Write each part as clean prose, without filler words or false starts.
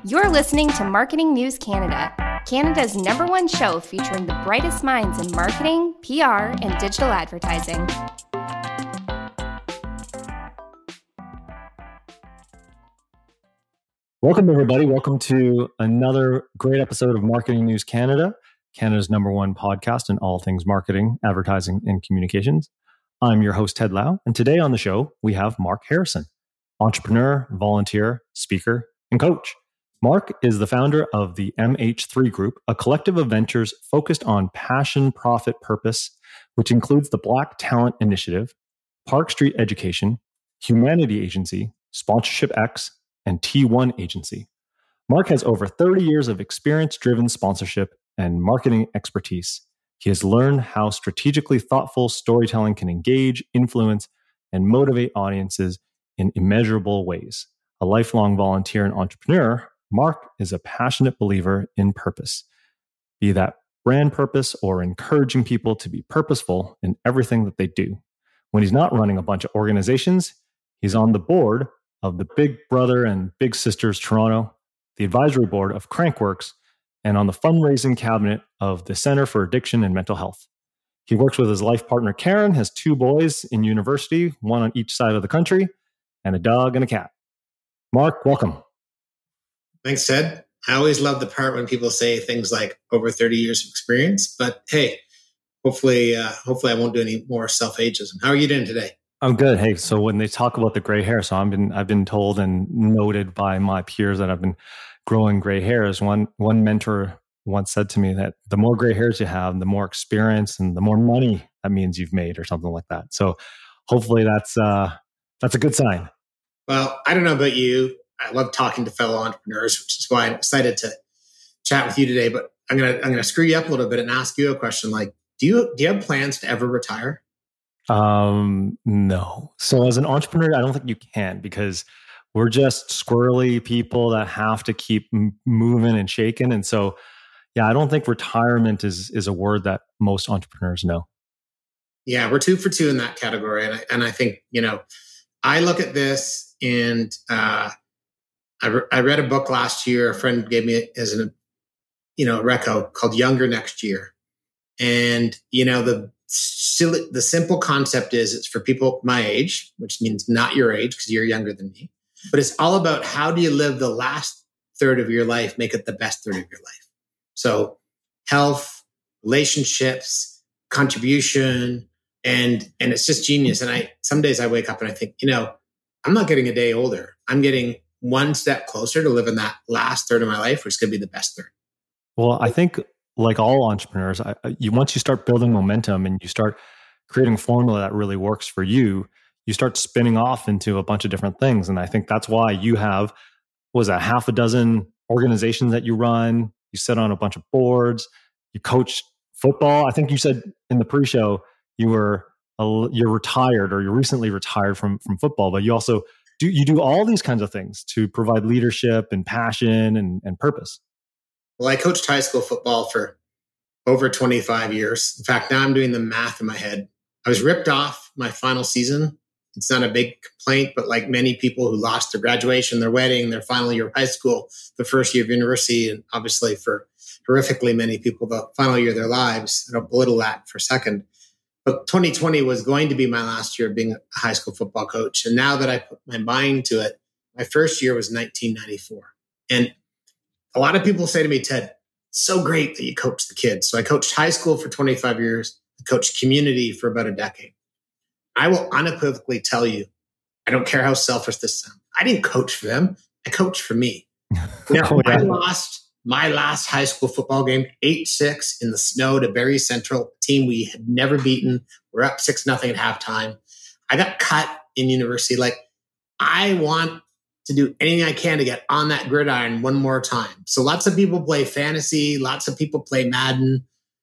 You're listening to Marketing News Canada, Canada's #1 show featuring the brightest minds in marketing, PR, and digital advertising. Welcome, everybody. Welcome to another great episode of Marketing News Canada, Canada's #1 podcast in all things marketing, advertising, and communications. I'm your host, Ted Lau, and today on the show, we have Mark Harrison, entrepreneur, volunteer, speaker, and coach. Mark is the founder of the MH3 Group, a collective of ventures focused on passion, profit, purpose, which includes the Black Talent Initiative, Park Street Education, Humanity Agency, Sponsorship X, and T1 Agency. Mark has over 30 years of experience-driven sponsorship and marketing expertise. He has learned how strategically thoughtful storytelling can engage, influence, and motivate audiences in immeasurable ways. A lifelong volunteer and entrepreneur, Mark is a passionate believer in purpose, be that brand purpose or encouraging people to be purposeful in everything that they do. When he's not running a bunch of organizations, he's on the board of the Big Brother and Big Sisters Toronto, the advisory board of Crankworks, and on the fundraising cabinet of the Center for Addiction and Mental Health. He works with his life partner, Karen, has 2 boys in university, 1 on each side of the country, and a dog and a cat. Mark, welcome. Thanks, Ted. I always love the part when people say things like over 30 years of experience, but hey, hopefully I won't do any more self-ageism. How are you doing today? I'm good. Hey, so when they talk about the gray hair, so I've been told and noted by my peers that I've been growing gray hairs. One mentor once said to me that the more gray hairs you have, the more experience and the more money that means you've made, or something like that. So hopefully that's a good sign. Well, I don't know about you. I love talking to fellow entrepreneurs, which is why I'm excited to chat with you today. But I'm gonna screw you up a little bit and ask you a question. Like, do you have plans to ever retire? No. So as an entrepreneur, I don't think you can, because we're just squirrely people that have to keep moving and shaking. And so, yeah, I don't think retirement is a word that most entrepreneurs know. Yeah, we're 2 for 2 in that category. And I think, I look at this and, I read a book last year. A friend gave me it as a reco called Younger Next Year. And, the simple concept is it's for people my age, which means not your age because you're younger than me. But it's all about how do you live the last third of your life, make it the best third of your life. So health, relationships, contribution, and it's just genius. And some days I wake up and I think, I'm not getting a day older. I'm getting one step closer to living that last third of my life, which is going to be the best third. Well, I think like all entrepreneurs, once you start building momentum and you start creating a formula that really works for you, you start spinning off into a bunch of different things. And I think that's why you have, half a dozen organizations that you run, you sit on a bunch of boards, you coach football. I think you said in the pre-show you're retired, or you're recently retired from football, but you also do all these kinds of things to provide leadership and passion and purpose. Well, I coached high school football for over 25 years. In fact, now I'm doing the math in my head. I was ripped off my final season. It's not a big complaint, but like many people who lost their graduation, their wedding, their final year of high school, the first year of university, and obviously for horrifically many people, the final year of their lives. I don't belittle that for a second. But 2020 was going to be my last year of being a high school football coach. And now that I put my mind to it, my first year was 1994. And a lot of people say to me, Ted, so great that you coach the kids. So I coached high school for 25 years. I coached community for about a decade. I will unequivocally tell you, I don't care how selfish this sounds. I didn't coach for them. I coached for me. I lost my last high school football game, 8-6 in the snow to Barrie Central, a team we had never beaten. We're up 6-0 at halftime. I got cut in university. Like, I want to do anything I can to get on that gridiron one more time. So lots of people play fantasy. Lots of people play Madden.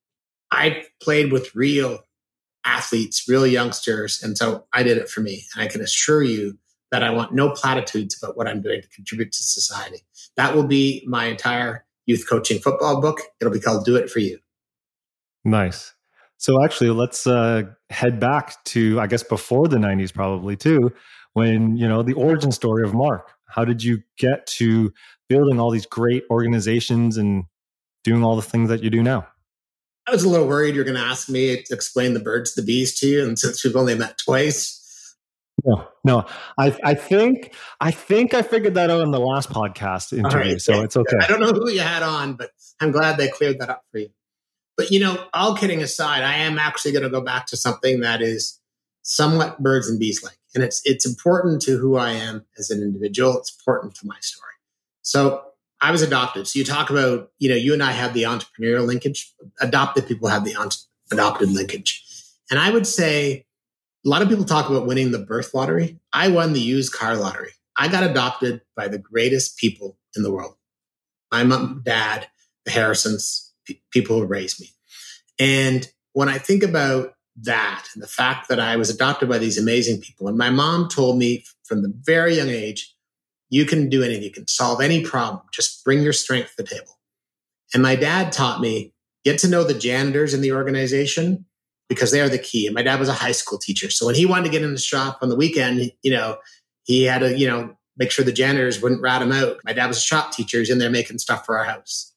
I played with real athletes, real youngsters. And so I did it for me. And I can assure you that I want no platitudes about what I'm doing to contribute to society. That will be my entire youth coaching football book. It'll be called Do It For You. Nice. So actually, let's head back to, I guess, before the 90s probably too, when, the origin story of Mark. How did you get to building all these great organizations and doing all the things that you do now? I was a little worried you're going to ask me to explain the birds to the bees to you. And since we've only met twice. No. I think I figured that out in the last podcast interview. Right, so it's okay. I don't know who you had on, but I'm glad they cleared that up for you. But, all kidding aside, I am actually going to go back to something that is somewhat birds and bees like. And it's important to who I am as an individual. It's important to my story. So I was adopted. So you talk about, you and I have the entrepreneurial linkage. Adopted people have the adopted linkage. And I would say a lot of people talk about winning the birth lottery. I won the used car lottery. I got adopted by the greatest people in the world. My mom, dad, the Harrisons, people who raised me. And when I think about that and the fact that I was adopted by these amazing people, and my mom told me from the very young age, you can do anything. You can solve any problem. Just bring your strength to the table. And my dad taught me, get to know the janitors in the organization because they are the key. And my dad was a high school teacher. So when he wanted to get in the shop on the weekend, he had to, make sure the janitors wouldn't rat him out. My dad was a shop teacher. He's in there making stuff for our house.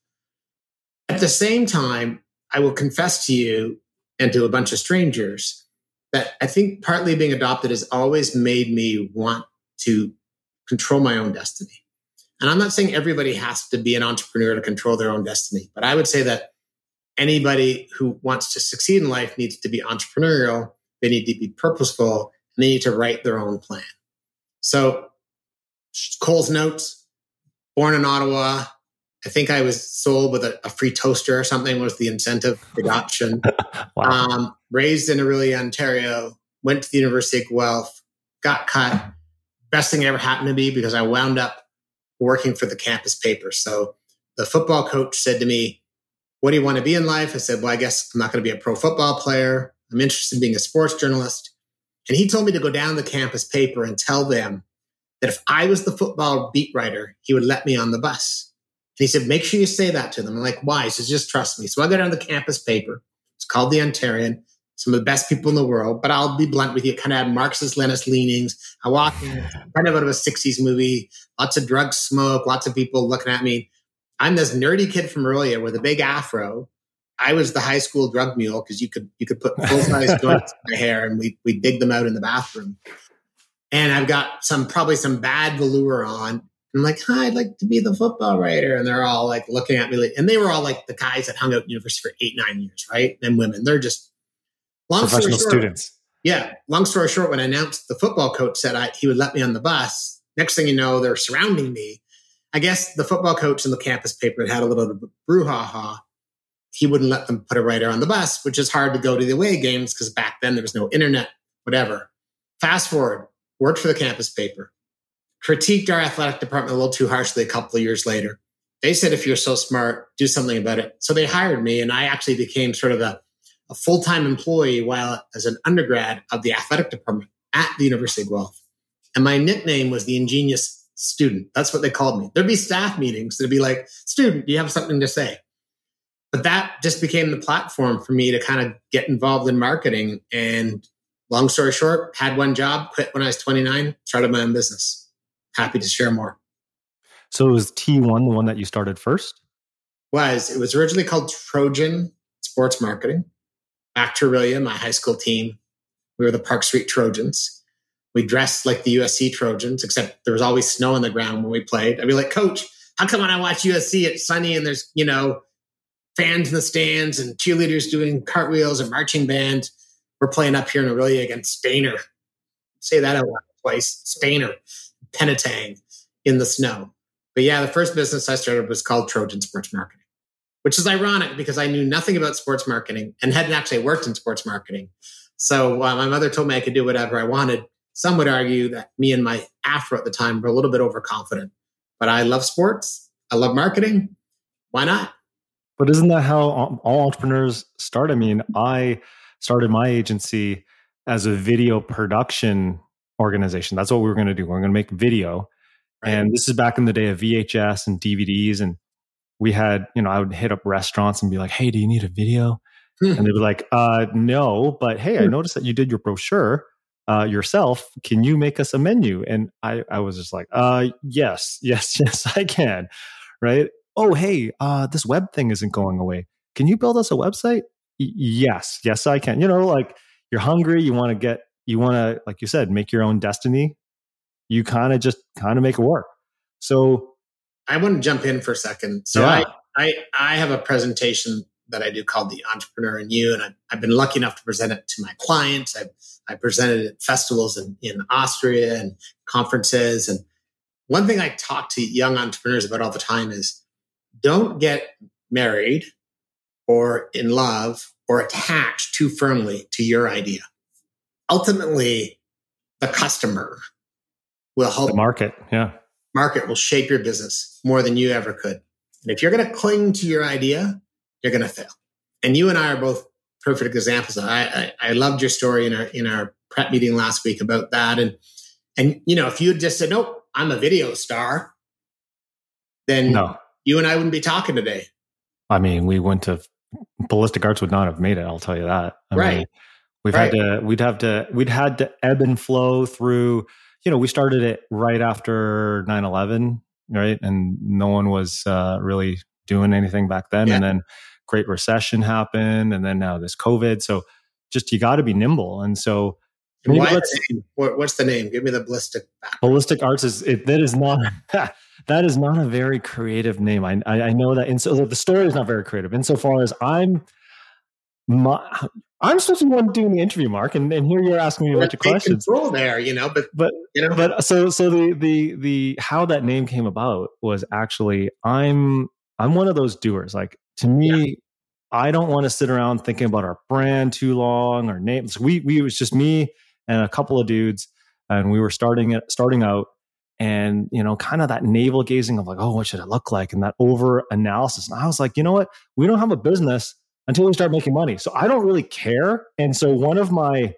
At the same time, I will confess to you and to a bunch of strangers that I think partly being adopted has always made me want to control my own destiny. And I'm not saying everybody has to be an entrepreneur to control their own destiny, but I would say that anybody who wants to succeed in life needs to be entrepreneurial. They need to be purposeful, and they need to write their own plan. So Coles Notes, born in Ottawa. I think I was sold with a free toaster or something was the incentive adoption. Wow. Raised in Orillia, Ontario, went to the University of Guelph, got cut. Best thing ever happened to me because I wound up working for the campus paper. So the football coach said to me, what do you want to be in life? I said, well, I guess I'm not going to be a pro football player. I'm interested in being a sports journalist. And he told me to go down the campus paper and tell them that if I was the football beat writer, he would let me on the bus. And he said, make sure you say that to them. I'm like, why? He says, just trust me. So I go down to the campus paper. It's called The Ontarian. Some of the best people in the world, but I'll be blunt with you, kind of had Marxist-Leninist leanings. I walk in, kind of out of a 60s movie, lots of drug smoke, lots of people looking at me. I'm this nerdy kid from Orillia with a big afro. I was the high school drug mule because you could put full-size joints in my hair and we dig them out in the bathroom. And I've got probably some bad velour on. I'm like, hi, I'd like to be the football writer. And they're all like looking at me. And they were all like the guys that hung out at university for 8-9 years, right? And women, they're just professional students. Yeah. Long story short, when I announced, the football coach said he would let me on the bus. Next thing you know, they're surrounding me. I guess the football coach in the campus paper had a little brouhaha. He wouldn't let them put a writer on the bus, which is hard to go to the away games because back then there was no internet, whatever. Fast forward, worked for the campus paper, critiqued our athletic department a little too harshly a couple of years later. They said, if you're so smart, do something about it. So they hired me, and I actually became sort of a full-time employee while as an undergrad of the athletic department at the University of Guelph. And my nickname was the ingenious student. That's what they called me. There'd be staff meetings. There'd be like, student, do you have something to say? But that just became the platform for me to kind of get involved in marketing. And long story short, had one job, quit when I was 29, started my own business. Happy to share more. So was T1 the one that you started first? It was originally called Trojan Sports Marketing. Back to Orillia, my high school team. We were the Park Street Trojans. We dressed like the USC Trojans, except there was always snow on the ground when we played. I'd be like, Coach, how come when I watch USC, it's sunny and there's, fans in the stands and cheerleaders doing cartwheels and marching band? We're playing up here in Orillia against Stainer. Say that out loud twice. Stainer, Penetang in the snow. But yeah, the first business I started was called Trojan Sports Marketing, which is ironic because I knew nothing about sports marketing and hadn't actually worked in sports marketing. So my mother told me I could do whatever I wanted. Some would argue that me and my afro at the time were a little bit overconfident. But I love sports. I love marketing. Why not? But isn't that how all entrepreneurs start? I mean, I started my agency as a video production organization. That's what we were going to do. We're going to make video. Right. And this is back in the day of VHS and DVDs. And we had, I would hit up restaurants and be like, hey, do you need a video? And they'd be like, no, but hey, I noticed that you did your brochure. yourself, can you make us a menu? And I was just like, yes, I can. Right. Oh, hey, this web thing isn't going away. Can you build us a website? Yes, I can. Like you're hungry. You want to, like you said, make your own destiny. You kind of make it work. So I want to jump in for a second. So I have a presentation that I do called The Entrepreneur in You. And I've been lucky enough to present it to my clients. I presented it at festivals in Austria and conferences. And one thing I talk to young entrepreneurs about all the time is don't get married or in love or attached too firmly to your idea. Ultimately, the customer will help. The market, yeah. Market will shape your business more than you ever could. And if you're going to cling to your idea, you're going to fail. And you and I are both perfect examples. I loved your story in our prep meeting last week about that. And if you had just said, nope, I'm a video star, then you and I wouldn't be talking today. I mean, we went to Ballistic Arts would not have made it. I'll tell you that. I mean, we'd had to ebb and flow through. We started it right after 9/11, right? And no one was really doing anything back then. Yeah. And then Great Recession happened. And then now this COVID. So just, you got to be nimble. And so what's the name? Give me the Ballistic. Ballistic Arts that is not a very creative name. I know that. And so the story is not very creative insofar as I'm supposed to be the one doing the interview, Mark, and here you're asking me a bunch of questions. Control there, but so the how that name came about was actually I'm one of those doers. Like, to me, I don't want to sit around thinking about our brand too long or names. It was just me and a couple of dudes, and we were starting out, and kind of that navel gazing of like, oh, what should it look like, and that over analysis. And I was like, you know what, we don't have a business until we start making money. So I don't really care. And so one of my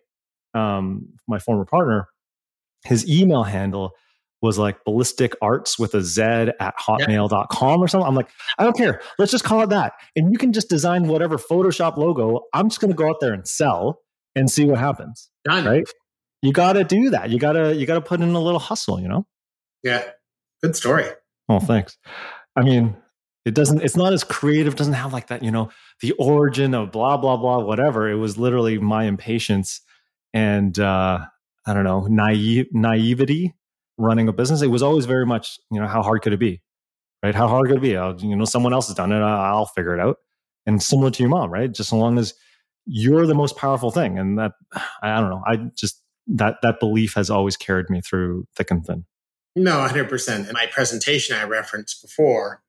former partner, his email handle was like Ballistic Arts with a Z at hotmail.com or something. I'm like, I don't care. Let's just call it that. And you can just design whatever Photoshop logo. I'm just going to go out there and sell and see what happens. Done. Right? You got to do that. You got to put in a little hustle, Yeah. Good story. Oh, thanks. I mean, it's not as creative, doesn't have like that, the origin of blah, blah, blah, whatever. It was literally my impatience and, I don't know, naivety running a business. It was always very much, how hard could it be? Right? How hard could it be? Someone else has done it. I'll figure it out. And similar to your mom, right? Just as long as you're the most powerful thing. And that, I don't know. I just, that belief has always carried me through thick and thin. No, 100%. In my presentation I referenced before,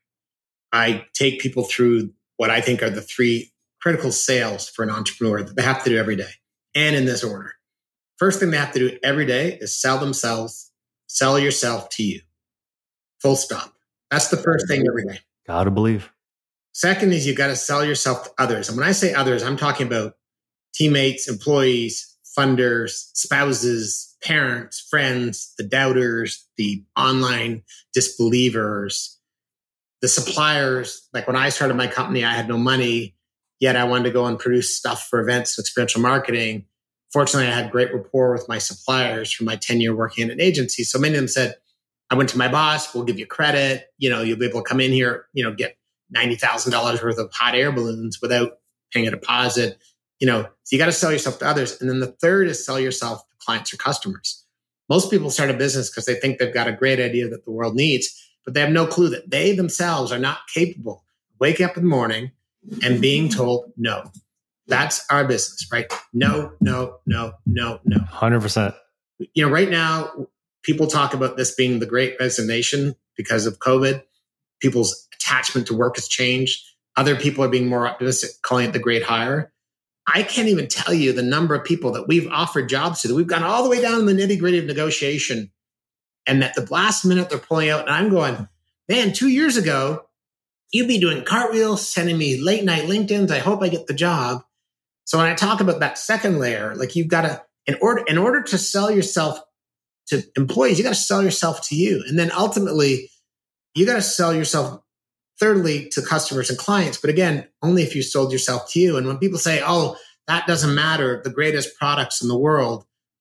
I take people through what I think are the 3 critical sales for an entrepreneur that they have to do every day, and in this order. First thing they have to do every day is sell themselves, sell yourself to you. Full stop. That's the first thing every day. Gotta believe. Second is you got to sell yourself to others. And when I say others, I'm talking about teammates, employees, funders, spouses, parents, friends, the doubters, the online disbelievers, the suppliers. Like when I started my company, I had no money, yet I wanted to go and produce stuff for events and experiential marketing. Fortunately, I had great rapport with my suppliers from my tenure working at an agency. So many of them said, I went to my boss, we'll give you credit. You'll be able to come in here, get $90,000 worth of hot air balloons without paying a deposit. So you got to sell yourself to others. And then the third is sell yourself to clients or customers. Most people start a business because they think they've got a great idea that the world needs, but they have no clue that they themselves are not capable of waking up in the morning and being told no. That's our business, right? No, no, no, no, no. 100%. Right now, people talk about this being the great resignation because of COVID. People's attachment to work has changed. Other people are being more optimistic, calling it the great hire. I can't even tell you the number of people that we've offered jobs to, that we've gone all the way down in the nitty gritty of negotiation. And at the last minute, they're pulling out. And I'm going, man, 2 years ago, you'd be doing cartwheels, sending me late night LinkedIn's. I hope I get the job. So when I talk about that second layer, like you've got to, in order to sell yourself to employees, you got to sell yourself to you. And then ultimately, you got to sell yourself thirdly to customers and clients. But again, only if you sold yourself to you. And when people say, oh, that doesn't matter, the greatest products in the world,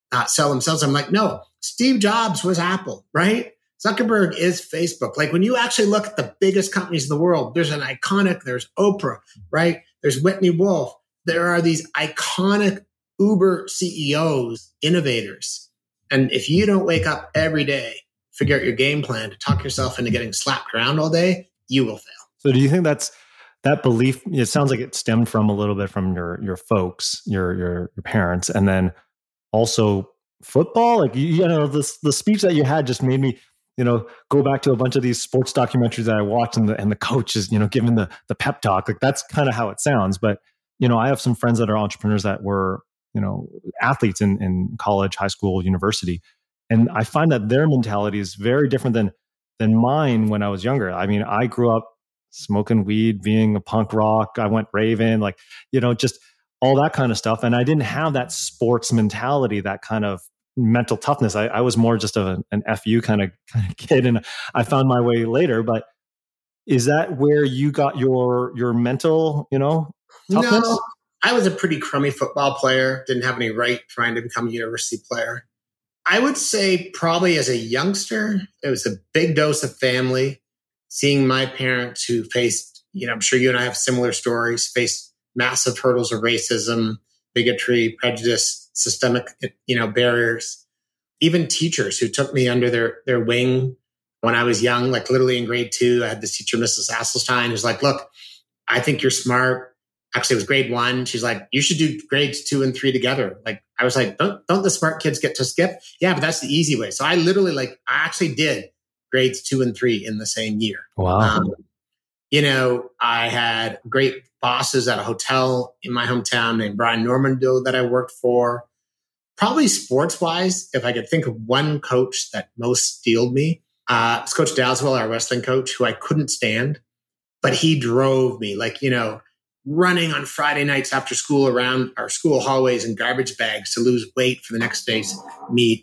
sell themselves. I'm like, no, Steve Jobs was Apple, right? Zuckerberg is Facebook. Like when you actually look at the biggest companies in the world, there's there's Oprah, right? There's Whitney Wolf. There are these iconic Uber CEOs, innovators. And if you don't wake up every day, figure out your game plan to talk yourself into getting slapped around all day, you will fail. So do you think that belief, it sounds like it stemmed from a little bit from your folks, your parents, and then also football? Like, the speech that you had just made me, go back to a bunch of these sports documentaries that I watched, and the coach is, giving the pep talk. Like that's kind of how it sounds. But, I have some friends that are entrepreneurs that were, athletes in college, high school, university. And I find that their mentality is very different than mine when I was younger. I mean, I grew up smoking weed, being a punk rock. I went raving, just all that kind of stuff. And I didn't have that sports mentality, that kind of mental toughness. I was more just an FU kind of kid, and I found my way later. But is that where you got your mental, toughness? No, I was a pretty crummy football player. Didn't have any right trying to become a university player. I would say probably as a youngster, it was a big dose of family. Seeing my parents who faced, I'm sure you and I have similar stories, faced massive hurdles of racism, bigotry, prejudice, systemic, barriers. Even teachers who took me under their wing when I was young, like literally in grade 2, I had this teacher, Mrs. Asselstein, who's like, look, I think you're smart. Actually, it was grade 1. She's like, you should do grades 2 and 3 together. Like, I was like, don't the smart kids get to skip? Yeah, but that's the easy way. So I literally I actually did grades 2 and 3 in the same year. Wow. I had great bosses at a hotel in my hometown named Brian Normando that I worked for. Probably sports-wise, if I could think of one coach that most steeled me, it's Coach Dalswell, our wrestling coach, who I couldn't stand, but he drove me running on Friday nights after school around our school hallways in garbage bags to lose weight for the next day's meet.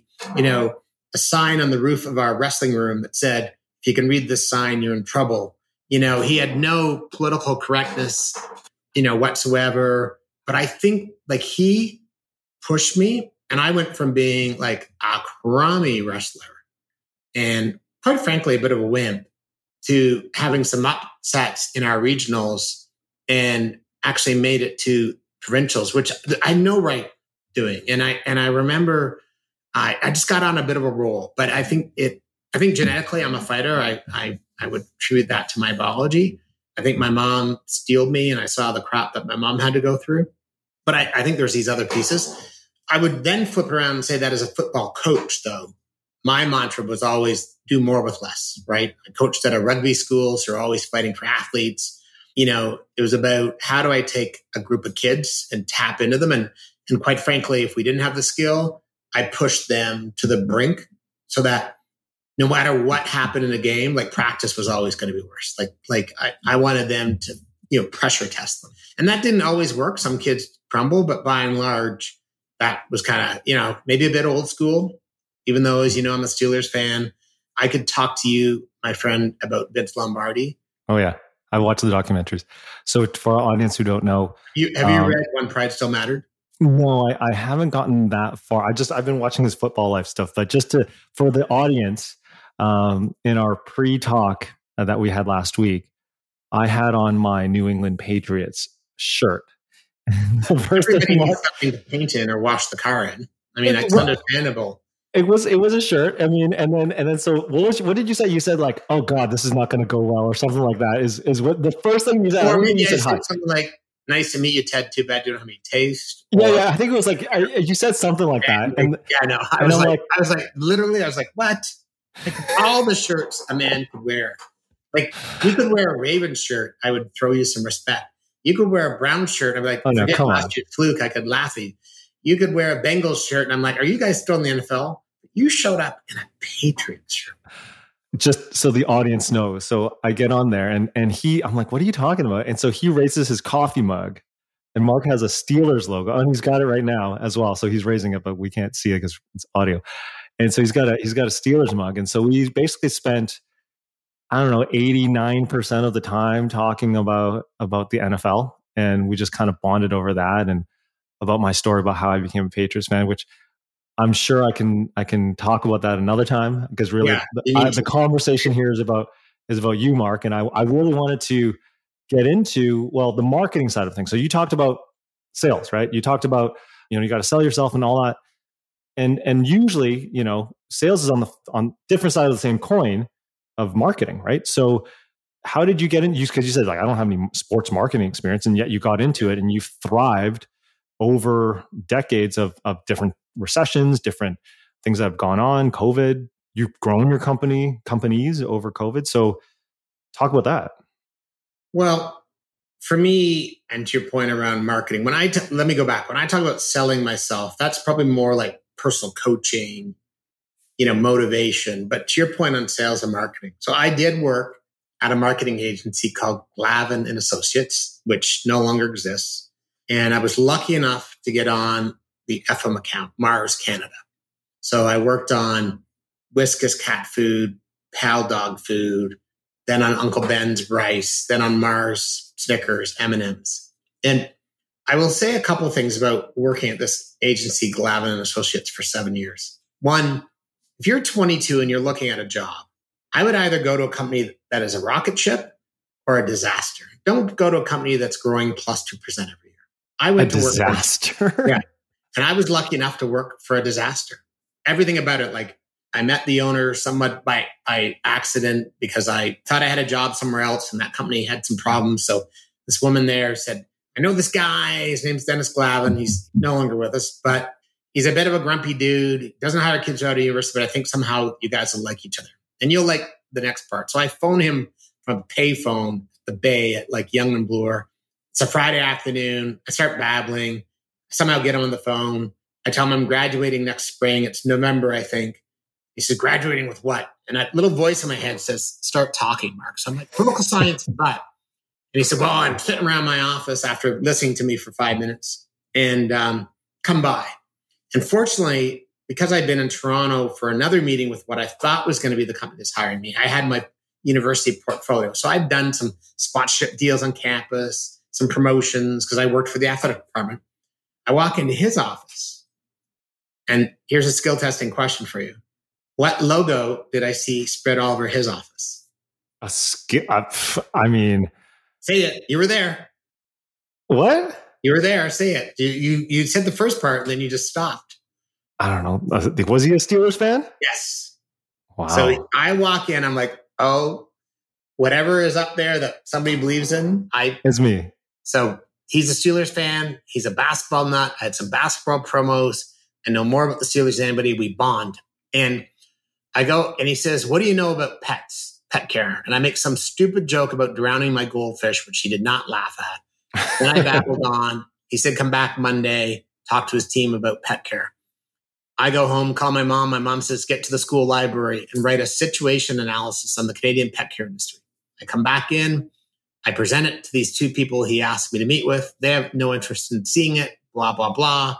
A sign on the roof of our wrestling room that said, if you can read this sign, you're in trouble. He had no political correctness, whatsoever. But I think he pushed me, and I went from being a crummy wrestler and quite frankly, a bit of a wimp, to having some upsets in our regionals and actually made it to provincials, which I had no right doing. And I remember I just got on a bit of a roll, but I think genetically I'm a fighter. I would attribute that to my biology. I think my mom steeled me, and I saw the crap that my mom had to go through. But I think there's these other pieces. I would then flip around and say that as a football coach, though, my mantra was always do more with less, right? I coached at a rugby school, so we're always fighting for athletes. It was about how do I take a group of kids and tap into them? And quite frankly, if we didn't have the skill, I pushed them to the brink so that no matter what happened in a game, practice was always going to be worse. I wanted them to, pressure test them. And that didn't always work. Some kids crumble, but by and large, that was kind of, maybe a bit old school, even though, as you know, I'm a Steelers fan. I could talk to you, my friend, about Vince Lombardi. Oh, yeah. I watched the documentaries. So for our audience who don't know. Have you read When Pride Still Mattered? No, I haven't gotten that far. I've been watching his football life stuff, but for the audience, in our pre-talk that we had last week, I had on my New England Patriots shirt. The first Everybody needs something to paint in or wash the car in. I mean, it's understandable. It was a shirt. I mean, and then so what did you say? You said oh God, this is not going to go well, or something like that. Is what the first thing you said? Or maybe I said something like, "Nice to meet you, Ted. Too bad you don't have any taste." Yeah. I think it was you said something like that. And yeah, no, I was like, what? All the shirts a man could wear. You could wear a Ravens shirt, I would throw you some respect. You could wear a Brown shirt, I'd be like, forget last year's fluke, I could laugh at you. You could wear a Bengals shirt, and I'm like, are you guys still in the NFL? You showed up in a Patriots shirt. Just so the audience knows. So I get on there, and I'm like, what are you talking about? And so he raises his coffee mug, and Mark has a Steelers logo, and he's got it right now as well. So he's raising it, but we can't see it because it's audio. And so he's got a Steelers mug. And so we basically spent, 89% of the time talking about the NFL. And we just kind of bonded over that and about my story about how I became a Patriots fan, which I'm sure I can talk about that another time, because really the conversation here is about you, Mark. And I really wanted to get into, well, the marketing side of things. So you talked about sales, right? You talked about, you got to sell yourself and all that. And usually, sales is on different side of the same coin of marketing, right? So how did you get into, because you said, like, I don't have any sports marketing experience, and yet you got into it and you thrived over decades of different recessions, different things that have gone on, COVID. You've grown your companies over COVID. So talk about that. Well, for me, and to your point around marketing, let me go back. When I talk about selling myself, that's probably more like personal coaching, motivation. But to your point on sales and marketing. So I did work at a marketing agency called Glavin and Associates, which no longer exists. And I was lucky enough to get on the FM account, Mars Canada. So I worked on Whiskas cat food, Pal dog food, then on Uncle Ben's rice, then on Mars Snickers, M&Ms. And I will say a couple of things about working at this agency, Glavin and Associates, for 7 years. One, if you're 22 and you're looking at a job, I would either go to a company that is a rocket ship or a disaster. Don't go to a company that's growing plus 2% every year. I went to disaster. Yeah. And I was lucky enough to work for a disaster. Everything about it, like, I met the owner somewhat by accident because I thought I had a job somewhere else and that company had some problems. So this woman there said, I know this guy, his name's Dennis Glavin. He's no longer with us, but he's a bit of a grumpy dude. He doesn't hire kids out of university, but I think somehow you guys will like each other. And you'll like the next part. So I phone him from a payphone, the Bay at like Yonge and Bloor. It's a Friday afternoon. I start babbling. I somehow get him on the phone. I tell him I'm graduating next spring. It's November, I think. He said, graduating with what? And that little voice in my head says, start talking, Mark. So I'm like, political science, but. And he said, well, I'm sitting around my office after listening to me for 5 minutes, and come by. And fortunately, because I'd been in Toronto for another meeting with what I thought was going to be the company that's hiring me, I had my university portfolio. So I'd done some sponsorship deals on campus, some promotions, because I worked for the athletic department. I walk into his office, and here's a skill testing question for you. What logo did I see spread all over his office? I mean, say it. You were there. What? You were there. Say it. You said the first part, and then you just stopped. I don't know. Was he a Steelers fan? Yes. Wow. So I walk in. I'm like, oh, whatever is up there that somebody believes in, it's me. So he's a Steelers fan. He's a basketball nut. I had some basketball promos. I know more about the Steelers than anybody. We bond. And I go, and he says, what do you know about pets, pet care? And I make some stupid joke about drowning my goldfish, which he did not laugh at. Then I babbled on. He said, come back Monday, talk to his team about pet care. I go home, call my mom. My mom says, get to the school library and write a situation analysis on the Canadian pet care industry. I come back in. I present it to these two people he asked me to meet with. They have no interest in seeing it, blah, blah, blah.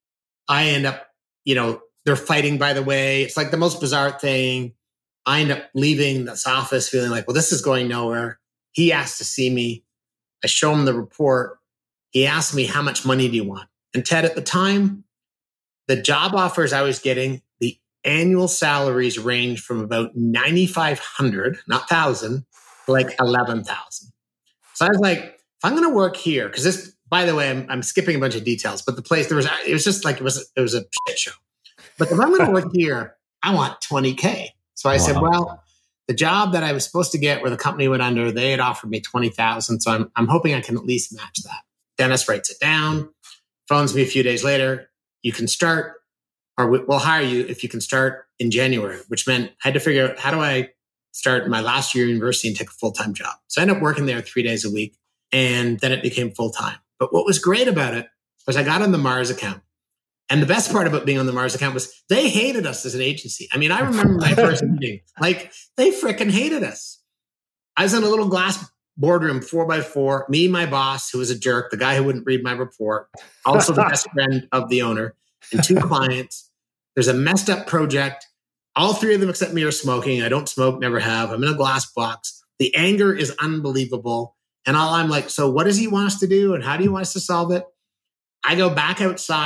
I end up, they're fighting, by the way. It's like the most bizarre thing. I end up leaving this office feeling like, well, this is going nowhere. He asked to see me. I show him the report. He asked me, how much money do you want? And Ted, at the time, the job offers I was getting, the annual salaries range from about 9,500, not 1,000, to like 11,000. So I was like, if I'm going to work here, because this, by the way, I'm skipping a bunch of details, but the place it was just like, it was a shit show. But if I'm going to work here, I want 20K. So I said, well, the job that I was supposed to get where the company went under, they had offered me 20,000. So I'm hoping I can at least match that. Dennis writes it down, phones me a few days later. You can start, or we'll hire you if you can start in January, which meant I had to figure out, how do I start my last year of university and take a full-time job? So I ended up working there 3 days a week, and then it became full-time. But what was great about it was I got on the Mars account. And the best part about being on the Mars account was they hated us as an agency. I mean, I remember my first meeting, like they freaking hated us. I was in a little glass boardroom, 4x4, me, my boss, who was a jerk, the guy who wouldn't read my report, also the best friend of the owner, and two clients. There's a messed up project. All three of them except me are smoking. I don't smoke, never have. I'm in a glass box. The anger is unbelievable. And all I'm like, so what does he want us to do? And how do you want us to solve it? I go back outside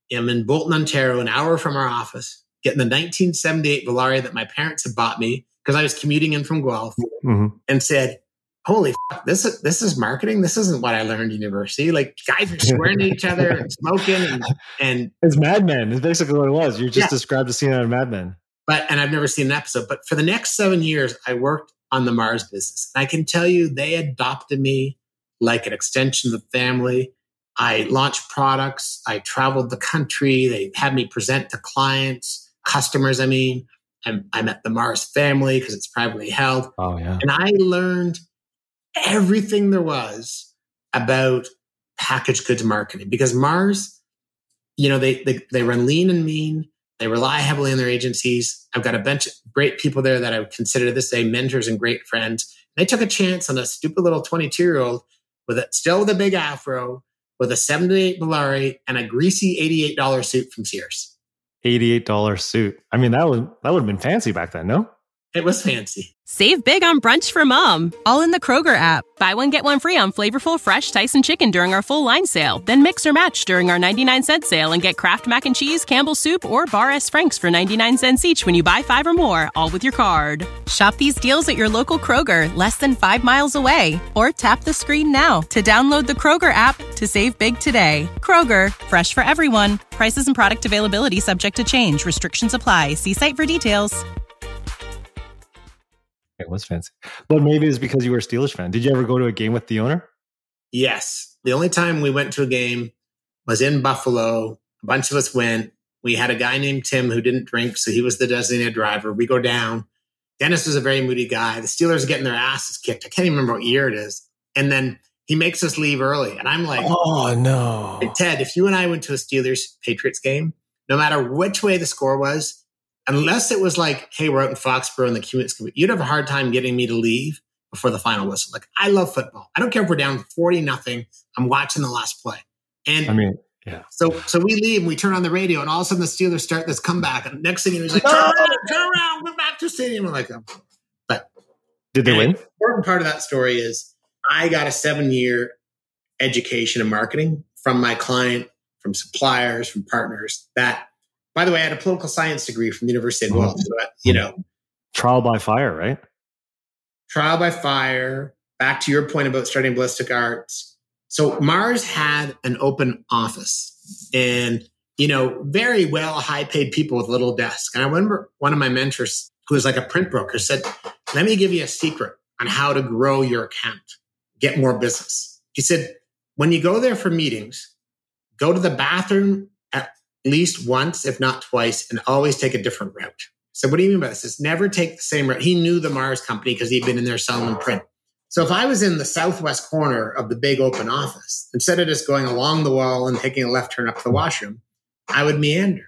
am in Bolton, Ontario, an hour from our office, getting the 1978 Volare that my parents had bought me because I was commuting in from Guelph, and said, holy fuck, this is marketing. This isn't what I learned at university. Like, guys are swearing at each other and smoking and it's Mad Men. It's basically what it was. You just described a scene out of Mad Men. And I've never seen an episode. But for the next 7 years, I worked on the Mars business. And I can tell you, they adopted me like an extension of the family. I launched products. I traveled the country. They had me present to clients, customers. I mean, I met the Mars family because it's privately held. Oh, yeah. And I learned everything there was about packaged goods marketing, because Mars, they run lean and mean. They rely heavily on their agencies. I've got a bunch of great people there that I would consider this day mentors and great friends. They took a chance on a stupid little 22-year-old still with a big afro, with a 78 Volare and a greasy $88 suit from Sears. $88 suit. I mean, that would have been fancy back then, no? It was fancy. Save big on brunch for mom, all in the Kroger app. Buy one, get one free on flavorful, fresh Tyson chicken during our full line sale. Then mix or match during our 99-cent sale and get Kraft Mac and Cheese, Campbell's Soup, or Bar S. Frank's for 99 cents each when you buy 5 or more, all with your card. Shop these deals at your local Kroger, less than 5 miles away. Or tap the screen now to download the Kroger app to save big today. Kroger, fresh for everyone. Prices and product availability subject to change. Restrictions apply. See site for details. It was fancy. But maybe it's because you were a Steelers fan. Did you ever go to a game with the owner? Yes. The only time we went to a game was in Buffalo. A bunch of us went. We had a guy named Tim who didn't drink, so he was the designated driver. We go down. Dennis was a very moody guy. The Steelers are getting their asses kicked. I can't even remember what year it is. And then he makes us leave early. And I'm like, oh, no. Hey, Ted, if you and I went to a Steelers-Patriots game, no matter which way the score was, unless it was like, hey, we're out in Foxborough and the Cumulus, you'd have a hard time getting me to leave before the final whistle. Like, I love football. I don't care if we're down 40-0. I'm watching the last play. And I mean, yeah. So we leave and we turn on the radio, and all of a sudden the Steelers start this comeback. And next thing he's like, turn around, go back to the stadium. I'm like, oh. But did they win? The important part of that story is I got a 7-year education in marketing from my client, from suppliers, from partners. That, by the way, I had a political science degree from the University of Guelph. So, trial by fire, right? Trial by fire. Back to your point about starting Ballistic Arts. So Mars had an open office and, very well high-paid people with little desks. And I remember one of my mentors, who was like a print broker, said, let me give you a secret on how to grow your account, get more business. He said, when you go there for meetings, go to the bathroom at least once, if not twice, and always take a different route. So what do you mean by this? It's never take the same route. He knew the Mars company because he'd been in there selling them print. So if I was in the southwest corner of the big open office, instead of just going along the wall and taking a left turn up to the washroom, I would meander.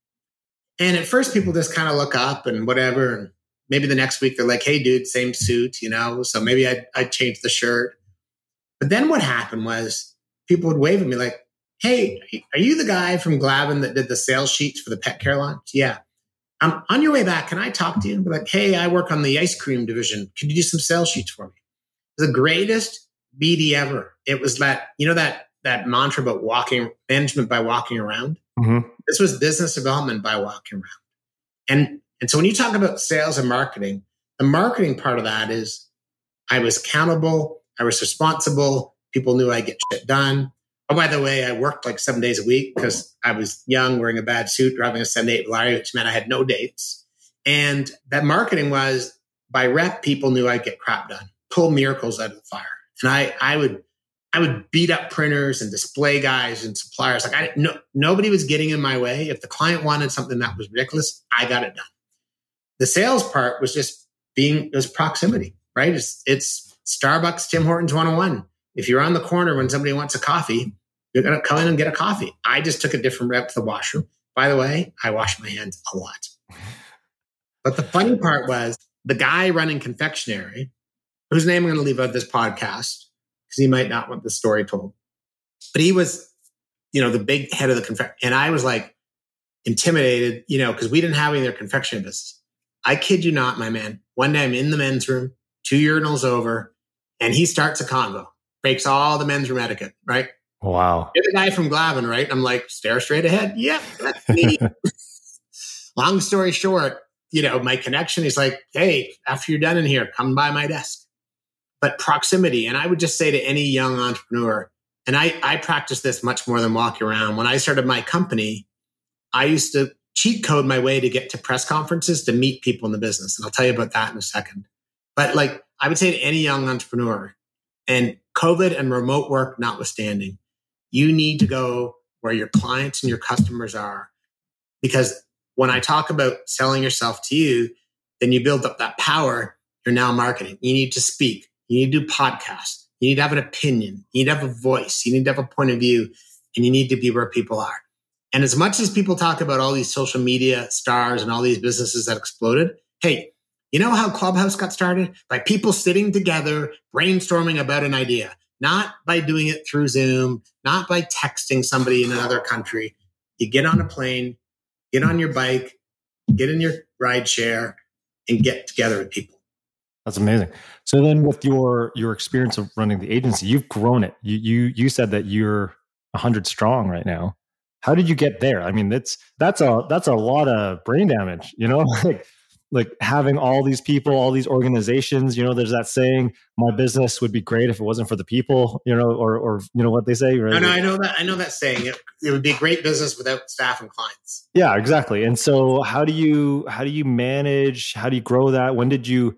And at first people just kind of look up and whatever. And maybe the next week they're like, hey, dude, same suit, so maybe I'd change the shirt. But then what happened was people would wave at me like, hey, are you the guy from Glavin that did the sales sheets for the pet care launch? Yeah. On your way back, can I talk to you? And be like, hey, I work on the ice cream division. Can you do some sales sheets for me? The greatest BD ever. It was that mantra about management by walking around. Mm-hmm. This was business development by walking around. And so when you talk about sales and marketing, the marketing part of that is I was accountable. I was responsible. People knew I'd get shit done. Oh, by the way, I worked like 7 days a week because I was young, wearing a bad suit, driving a 78 Volare, which meant I had no dates. And that marketing was by rep, people knew I'd get crap done, pull miracles out of the fire. And I would beat up printers and display guys and suppliers. Like nobody was getting in my way. If the client wanted something that was ridiculous, I got it done. The sales part was just it was proximity, right? It's Starbucks, Tim Hortons 101. If you're on the corner when somebody wants a coffee, you're going to come in and get a coffee. I just took a different route to the washroom. By the way, I wash my hands a lot. But the funny part was the guy running confectionery, whose name I'm going to leave out this podcast because he might not want the story told. But he was, the big head of the confectionery. And I was like intimidated, because we didn't have any of their confectionery business. I kid you not, my man. One day I'm in the men's room, 2 urinals over, and he starts a convo, breaks all the men's room etiquette, right? Wow. You're the guy from Glavin, right? I'm like, stare straight ahead. Yep, that's me. Long story short, my connection is like, hey, after you're done in here, come by my desk. But proximity, and I would just say to any young entrepreneur, and I practice this much more than walking around. When I started my company, I used to cheat code my way to get to press conferences to meet people in the business. And I'll tell you about that in a second. But I would say to any young entrepreneur, and COVID and remote work notwithstanding, you need to go where your clients and your customers are. Because when I talk about selling yourself to you, then you build up that power. You're now marketing. You need to speak. You need to do podcasts. You need to have an opinion. You need to have a voice. You need to have a point of view. And you need to be where people are. And as much as people talk about all these social media stars and all these businesses that exploded, hey, you know how Clubhouse got started? By people sitting together, brainstorming about an idea, not by doing it through Zoom, not by texting somebody in another country. You get on a plane, get on your bike, get in your ride share, and get together with people. That's amazing. So then with your experience of running the agency, you've grown it. You said that you're 100 strong right now. How did you get there? I mean, that's a lot of brain damage, like having all these people, all these organizations, there's that saying, my business would be great if it wasn't for the people, or what they say, right? No, I know that saying. It would be a great business without staff and clients. Yeah, exactly. And so how do you manage, how do you grow that? When did you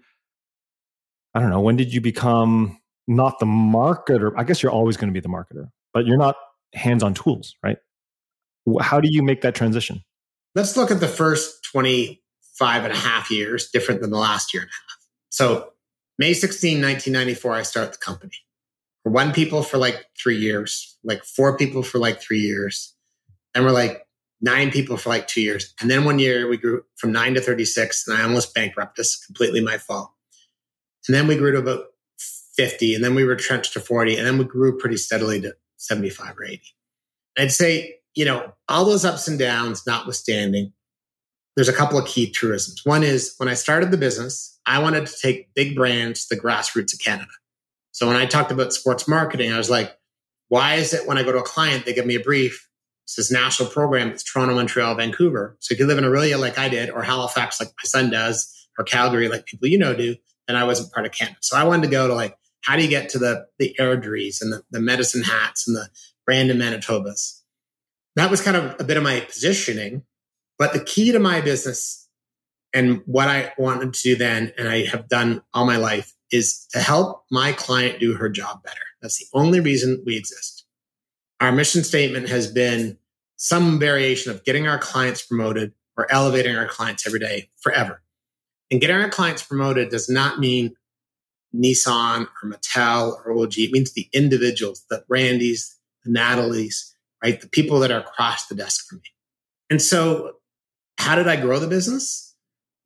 become not the marketer? I guess you're always going to be the marketer, but you're not hands-on tools, right? How do you make that transition? Let's look at the first 25 and a half years, different than the last year and a half. So May 16, 1994, I start the company. We're 1 people for 3 years, 4 people for 3 years. Then we're 9 people for 2 years. And then one year we grew from 9 to 36 and I almost bankrupted us, completely my fault. And then we grew to about 50 and then we retrenched to 40 and then we grew pretty steadily to 75 or 80. I'd say, all those ups and downs notwithstanding, there's a couple of key truisms. One is when I started the business, I wanted to take big brands to the grassroots of Canada. So when I talked about sports marketing, I was like, why is it when I go to a client, they give me a brief, it says national program, it's Toronto, Montreal, Vancouver. So if you live in Orillia like I did, or Halifax like my son does, or Calgary like people do, then I wasn't part of Canada. So I wanted to go to how do you get to the Airdries and the Medicine Hats and the Brandon Manitobas? That was kind of a bit of my positioning. But the key to my business and what I wanted to do then, and I have done all my life, is to help my client do her job better. That's the only reason we exist. Our mission statement has been some variation of getting our clients promoted or elevating our clients every day forever. And getting our clients promoted does not mean Nissan or Mattel or OG. It means the individuals, the Randys, the Natalies, right? The people that are across the desk from me. And so how did I grow the business?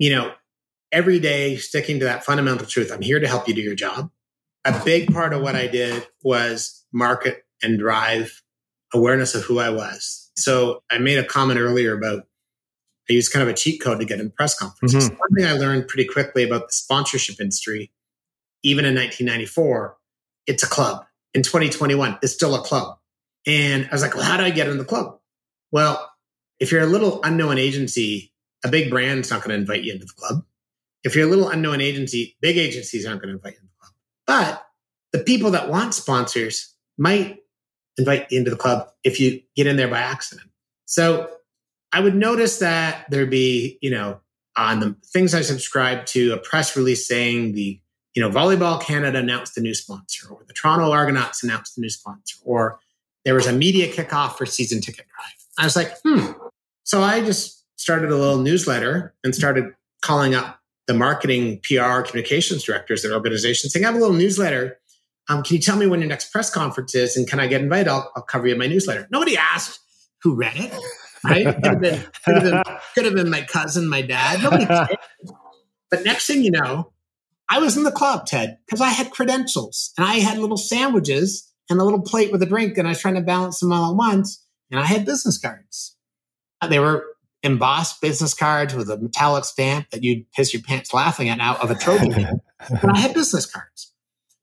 Every day sticking to that fundamental truth. I'm here to help you do your job. A big part of what I did was market and drive awareness of who I was. So I made a comment earlier about I used kind of a cheat code to get in press conferences. Mm-hmm. One thing I learned pretty quickly about the sponsorship industry, even in 1994, it's a club. In 2021, it's still a club. And I was like, well, how do I get in the club? Well, if you're a little unknown agency, a big brand's not going to invite you into the club. If you're a little unknown agency, big agencies aren't going to invite you into the club. But the people that want sponsors might invite you into the club if you get in there by accident. So I would notice that there'd be, on the things I subscribe to, a press release saying the, Volleyball Canada announced a new sponsor, or the Toronto Argonauts announced a new sponsor, or there was a media kickoff for season ticket drive. I was like, So I just started a little newsletter and started calling up the marketing, PR, communications directors at organizations saying, I have a little newsletter. Can you tell me when your next press conference is? And can I get invited? I'll cover you in my newsletter. Nobody asked who read it, right? Could have been my cousin, my dad. Nobody cared. But next thing you know, I was in the club, Ted, because I had credentials and I had little sandwiches and a little plate with a drink, and I was trying to balance them all at once. And I had business cards. They were embossed business cards with a metallic stamp that you'd piss your pants laughing at now of a Trojan. But I had business cards.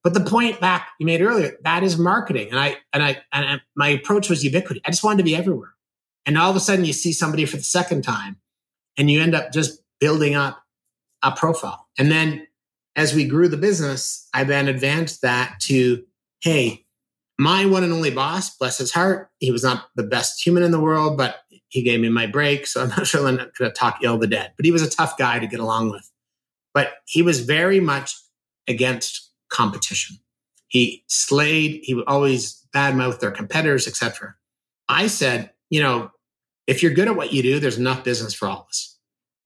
But the point back you made earlier, that is marketing. And my approach was ubiquity. I just wanted to be everywhere. And all of a sudden you see somebody for the second time and you end up just building up a profile. And then as we grew the business, I then advanced that to, hey, my one and only boss, bless his heart, he was not the best human in the world, but he gave me my break. So I'm not sure I'm not going to talk ill of the dead, but he was a tough guy to get along with. But he was very much against competition. He slayed, he would always badmouth their competitors, etc. I said, if you're good at what you do, there's enough business for all of us.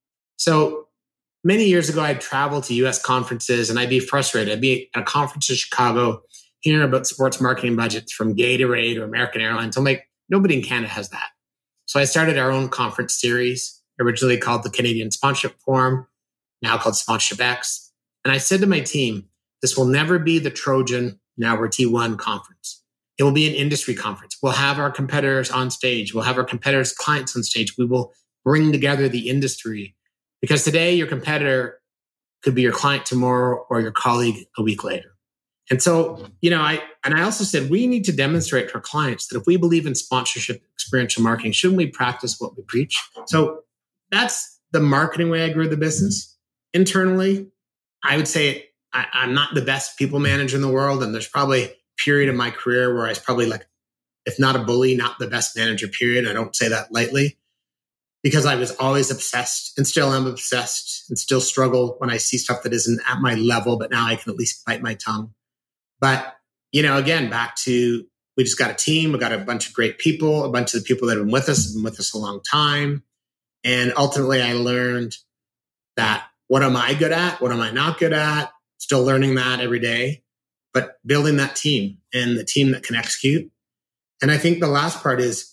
So many years ago, I'd travel to US conferences and I'd be frustrated. I'd be at a conference in Chicago hearing about sports marketing budgets from Gatorade or American Airlines. I'm like, nobody in Canada has that. So I started our own conference series, originally called the Canadian Sponsorship Forum, now called Sponsorship X. And I said to my team, this will never be the Trojan, now we're T1 conference. It will be an industry conference. We'll have our competitors on stage. We'll have our competitors' clients on stage. We will bring together the industry. Because today, your competitor could be your client tomorrow or your colleague a week later. And so, I also said, we need to demonstrate to our clients that if we believe in sponsorship, experiential marketing, shouldn't we practice what we preach? So that's the marketing way I grew the business. Internally, I would say I'm not the best people manager in the world. And there's probably a period of my career where I was probably like, if not a bully, not the best manager, period. I don't say that lightly because I was always obsessed and still am obsessed and still struggle when I see stuff that isn't at my level, but now I can at least bite my tongue. But, again, back to, we just got a team. We got a bunch of great people. A bunch of the people that have been with us a long time. And ultimately I learned that what am I good at? What am I not good at? Still learning that every day, but building that team and the team that can execute. And I think the last part is,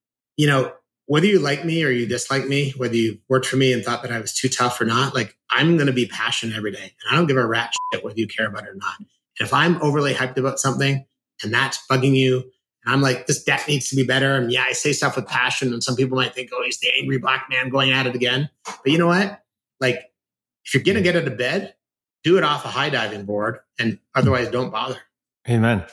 whether you like me or you dislike me, whether you worked for me and thought that I was too tough or not, like I'm going to be passionate every day. And I don't give a rat shit whether you care about it or not. And if I'm overly hyped about something and that's bugging you, and I'm like, this deck needs to be better. And yeah, I say stuff with passion. And some people might think, oh, he's the angry black man going at it again. But you know what? Like, if you're going to get out of bed, do it off a high diving board, and otherwise don't bother. Amen.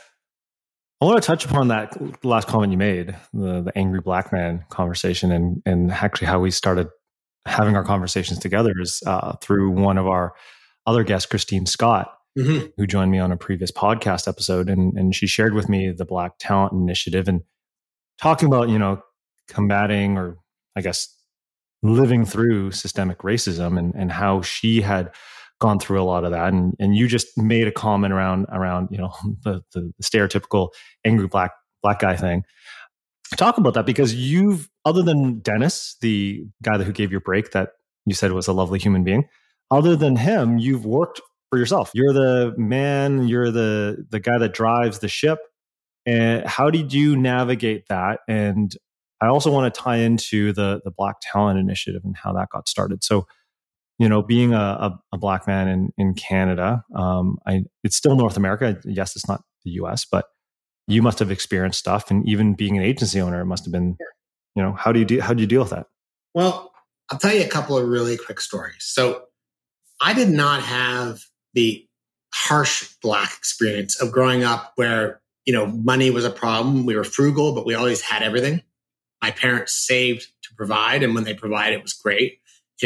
I want to touch upon that last comment you made, the angry black man conversation, and actually how we started having our conversations together is through one of our other guests, Christine Scott, who joined me on a previous podcast episode. And she shared with me the Black Talent Initiative and talking about, combating, or I guess living through systemic racism and how she had gone through a lot of that. And you just made a comment around the stereotypical angry black guy thing. Talk about that, because you've, other than Dennis, the guy who gave your break that you said was a lovely human being, other than him, you've worked for yourself. You're the man, you're the guy that drives the ship. And how did you navigate that? And I also want to tie into the Black Talent Initiative and how that got started. So, being a black man in Canada, it's still North America. Yes, it's not the US, but you must have experienced stuff. And even being an agency owner, it must have been, how do you deal with that? Well, I'll tell you a couple of really quick stories. So I did not have the harsh black experience of growing up where, money was a problem. We were frugal, but we always had everything. My parents saved to provide. And when they provided, it was great.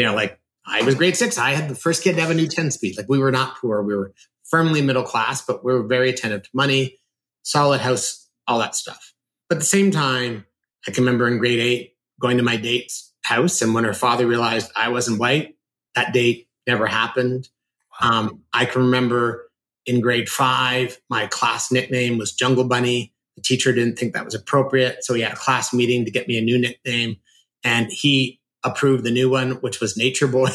I was grade 6. I had the first kid to have a new 10-speed. Like, we were not poor. We were firmly middle class, but we were very attentive to money, solid house, all that stuff. But at the same time, I can remember in grade 8 going to my date's house. And when her father realized I wasn't white, that date never happened. I can remember in grade 5, my class nickname was Jungle Bunny. The teacher didn't think that was appropriate. So he had a class meeting to get me a new nickname. And he approved the new one, which was Nature Boy.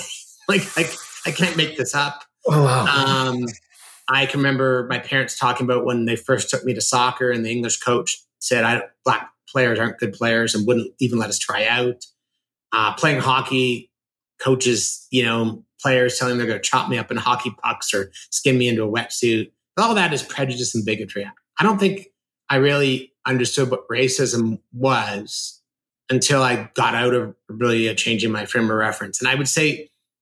I can't make this up. Oh, wow. I can remember my parents talking about when they first took me to soccer, and the English coach said, black players aren't good players, and wouldn't even let us try out. Playing hockey, coaches, players telling them they're going to chop me up in hockey pucks or skin me into a wetsuit. All that is prejudice and bigotry. I don't think I really understood what racism was until I got out of really changing my frame of reference. And I would say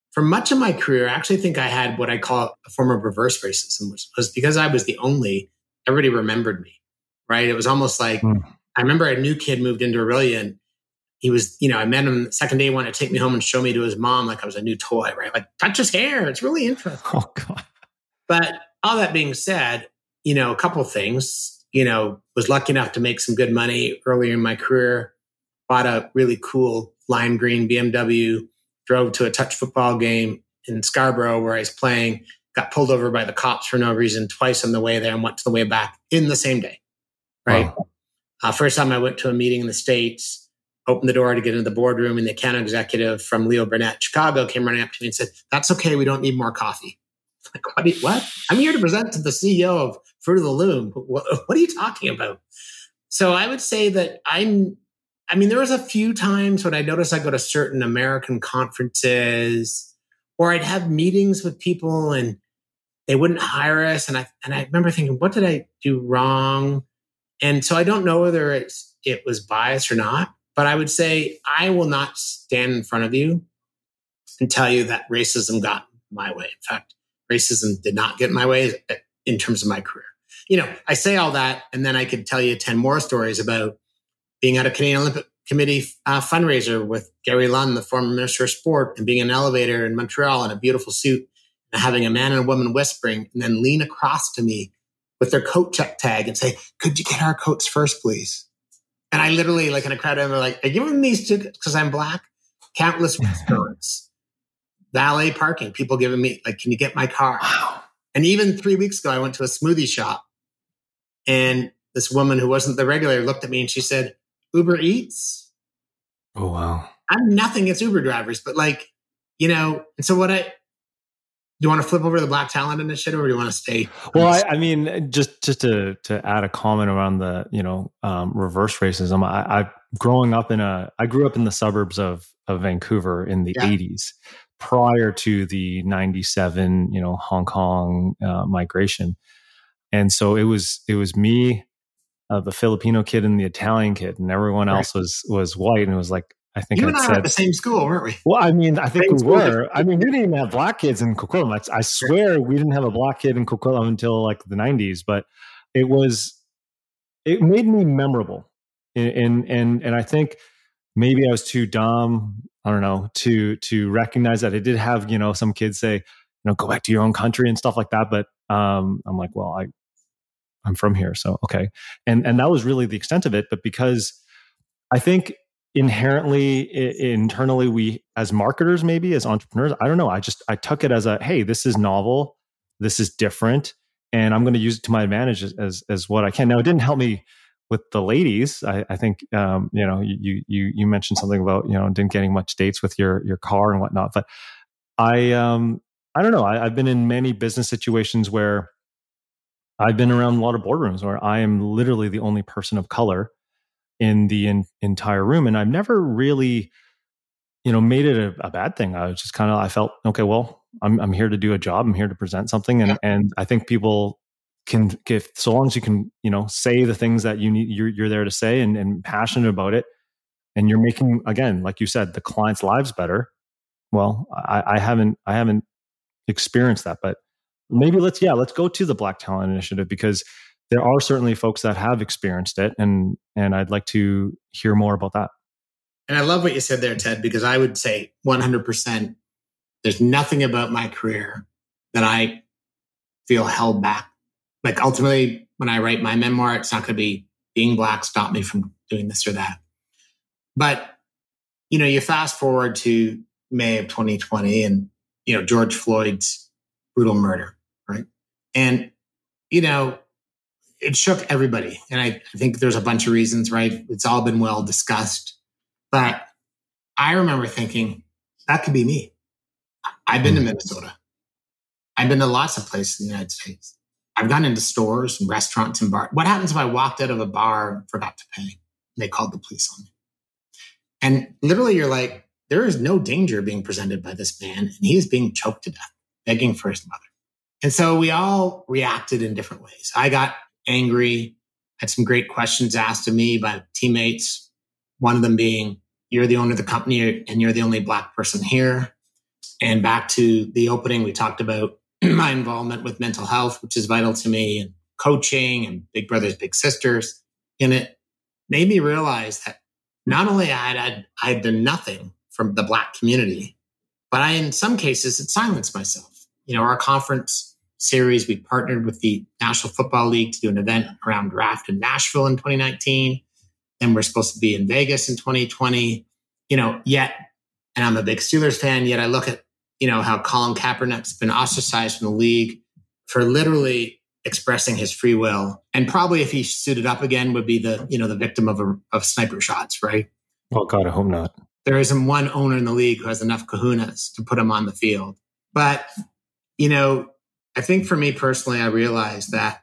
for much of my career, I actually think I had what I call a form of reverse racism, which was because I was the only, everybody remembered me, right? It was almost like, I remember a new kid moved into Aurelia and he was, I met him the second day, he wanted to take me home and show me to his mom like I was a new toy, right? Like, touch his hair. It's really interesting. Oh, God. But all that being said, a couple of things, was lucky enough to make some good money earlier in my career, bought a really cool lime green BMW, drove to a touch football game in Scarborough where I was playing, got pulled over by the cops for no reason twice on the way there and went to the way back in the same day, right? Wow. First time I went to a meeting in the States, opened the door to get into the boardroom, and the account executive from Leo Burnett, Chicago, came running up to me and said, "That's okay, we don't need more coffee." Like, what? I'm here to present to the CEO of Fruit of the Loom. What are you talking about? So I would say that there was a few times when I noticed I go to certain American conferences or I'd have meetings with people and they wouldn't hire us. And I remember thinking, what did I do wrong? And so I don't know whether it was biased or not, but I would say I will not stand in front of you and tell you that racism got my way. In fact, racism did not get my way in terms of my career. I say all that, and then I could tell you 10 more stories about being at a Canadian Olympic Committee fundraiser with Gary Lunn, the former Minister of Sport, and being in an elevator in Montreal in a beautiful suit and having a man and a woman whispering and then lean across to me with their coat check tag and say, "Could you get our coats first, please?" And I literally, like in a crowd, I'm like, "I give them these two because I'm Black." Countless restaurants, valet parking, people giving me, like, "Can you get my car?" Wow. And even 3 weeks ago, I went to a smoothie shop and this woman who wasn't the regular looked at me and she said, "Uber Eats?" Oh, wow. I'm nothing against Uber drivers, but and so do you want to flip over the Black Talent Initiative or do you want to stay? Well, just to add a comment around the, reverse racism, I grew up in the suburbs of Vancouver in the 80s prior to the 97, Hong Kong migration. And so it was me, the Filipino kid and the Italian kid, and everyone else was white. And it was like, I think you and I were at the same school, weren't we? Well, I think we were. We didn't even have Black kids in Coquitlam. I swear we didn't have a Black kid in Coquitlam until like the 90s, but it made me memorable. And I think maybe I was too dumb, I don't know, to recognize that. I did have, some kids say, go back to your own country and stuff like that. But I'm like, well, I'm from here. So, okay. And that was really the extent of it. But because I think inherently, internally, we as marketers, maybe as entrepreneurs, I don't know. I took it as hey, this is novel. This is different. And I'm going to use it to my advantage as what I can. Now, it didn't help me with the ladies. I think, you mentioned something about, didn't getting much dates with your car and whatnot. But I don't know. I've been in many business situations where I've been around a lot of boardrooms where I am literally the only person of color in the entire room. And I've never really, made it a bad thing. I was just I felt, okay, well, I'm here to do a job. I'm here to present something. And I think people can give, so long as you can, say the things that you need, you're there to say and passionate about it. And you're making, again, like you said, the clients' lives better. Well, I haven't experienced that, but maybe let's go to the Black Talent Initiative because there are certainly folks that have experienced it, and I'd like to hear more about that. And I love what you said there, Ted, because I would say 100%, there's nothing about my career that I feel held back. Like ultimately, when I write my memoir, it's not going to be being Black stopped me from doing this or that. But, you fast forward to May of 2020 and, George Floyd's brutal murder, right? And, it shook everybody. And I think there's a bunch of reasons, right? It's all been well discussed. But I remember thinking, that could be me. I've been to Minnesota. I've been to lots of places in the United States. I've gone into stores and restaurants and bars. What happens if I walked out of a bar and forgot to pay? And they called the police on me. And literally you're like, there is no danger being presented by this man. And he is being choked to death, begging for his mother. And so we all reacted in different ways. I got angry, had some great questions asked of me by teammates. One of them being, you're the owner of the company and you're the only Black person here. And back to the opening, we talked about my involvement with mental health, which is vital to me, and coaching and Big Brothers, Big Sisters. And it made me realize that not only I had done nothing from the Black community, but in some cases, had silenced myself. Our conference series, we partnered with the National Football League to do an event around draft in Nashville in 2019. Then we're supposed to be in Vegas in 2020. Yet, and I'm a big Steelers fan, yet I look at, how Colin Kaepernick's been ostracized from the league for literally expressing his free will. And probably if he suited up again would be the victim of sniper shots, right? Oh God, I hope not. There isn't one owner in the league who has enough kahunas to put him on the field. But, I think for me personally, I realized that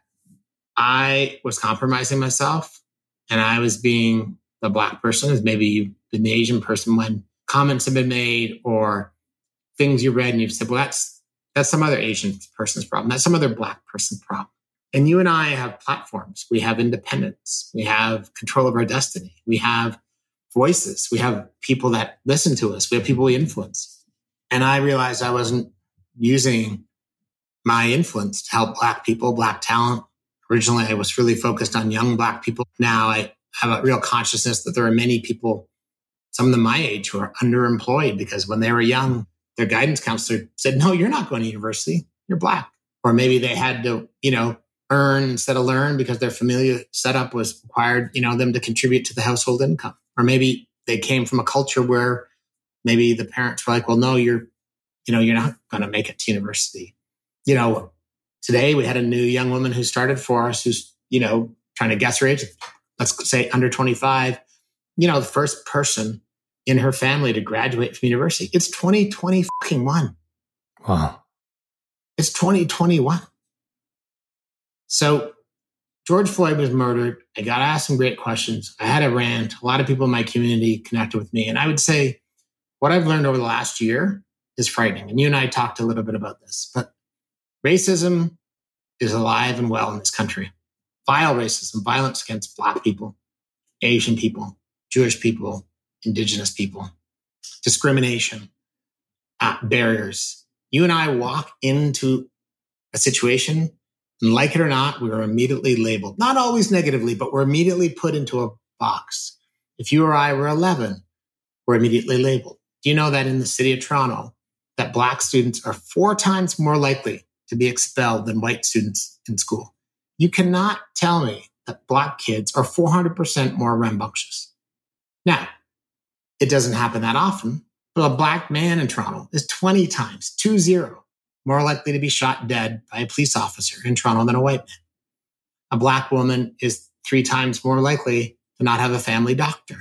I was compromising myself and I was being the Black person, as maybe you've been the Asian person, when comments have been made or things you read and you've said, well, that's some other Asian person's problem. That's some other Black person's problem. And you and I have platforms. We have independence. We have control of our destiny. We have voices. We have people that listen to us. We have people we influence. And I realized I wasn't using my influence to help Black people, Black talent. Originally, I was really focused on young Black people. Now I have a real consciousness that there are many people, some of them my age, who are underemployed because when they were young, their guidance counselor said, no, you're not going to university. You're Black. Or maybe they had to, earn instead of learn because their familial setup was required, them to contribute to the household income. Or maybe they came from a culture where maybe the parents were like, well, no, you're not going to make it to university. Today we had a new young woman who started for us who's, trying to guess her age, let's say under 25, the first person in her family to graduate from university. It's 2021. Wow. It's 2021. So George Floyd was murdered. I got asked some great questions. I had a rant. A lot of people in my community connected with me. And I would say what I've learned over the last year is frightening. And you and I talked a little bit about this, but racism is alive and well in this country. Vile racism, violence against Black people, Asian people, Jewish people, Indigenous people, discrimination, barriers. You and I walk into a situation, and like it or not, we are immediately labeled. Not always negatively, but we're immediately put into a box. If you or I were 11, we're immediately labeled. Do you know that in the city of Toronto, that Black students are 4 times more likely to be expelled than white students in school? You cannot tell me that Black kids are 400% more rambunctious. Now, it doesn't happen that often, but a Black man in Toronto is 20 times, 20, more likely to be shot dead by a police officer in Toronto than a white man. A Black woman is 3 times more likely to not have a family doctor.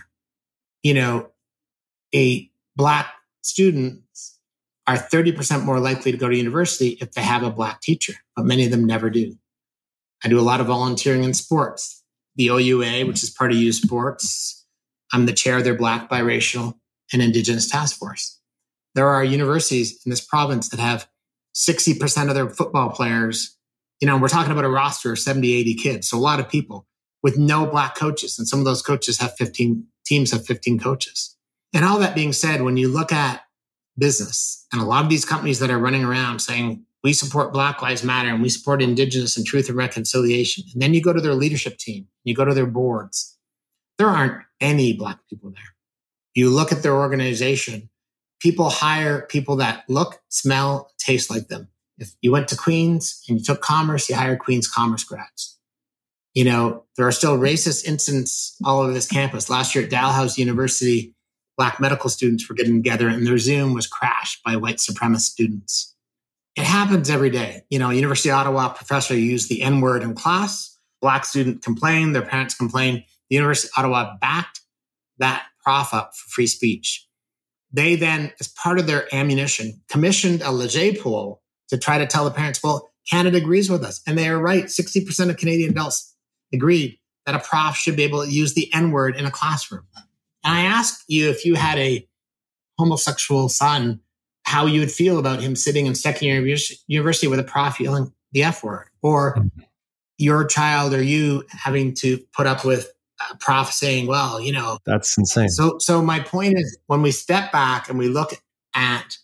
A Black students are 30% more likely to go to university if they have a Black teacher, but many of them never do. I do a lot of volunteering in sports. The OUA, which is part of U Sports, I'm the chair of their Black, Biracial, and Indigenous Task Force. There are universities in this province that have 60% of their football players. We're talking about a roster of 70, 80 kids, so a lot of people with no Black coaches. And some of those coaches have 15 coaches. And all that being said, when you look at business and a lot of these companies that are running around saying, we support Black Lives Matter and we support Indigenous and Truth and Reconciliation. And then you go to their leadership team, you go to their boards. There aren't any Black people there. You look at their organization, people hire people that look, smell, taste like them. If you went to Queen's and you took commerce, you hired Queen's commerce grads. There are still racist incidents all over this campus. Last year at Dalhousie University, Black medical students were getting together and their Zoom was crashed by white supremacist students. It happens every day. University of Ottawa professor used the N-word in class. Black student complained, their parents complained. The University of Ottawa backed that prof up for free speech. They then, as part of their ammunition, commissioned a Leger poll to try to tell the parents, well, Canada agrees with us. And they are right. 60% of Canadian adults agreed that a prof should be able to use the N-word in a classroom. And I asked you, if you had a homosexual son, how you would feel about him sitting in second year university with a prof yelling the F word, or your child or you having to put up with a prof saying, well, that's insane. So my point is, when we step back and we look at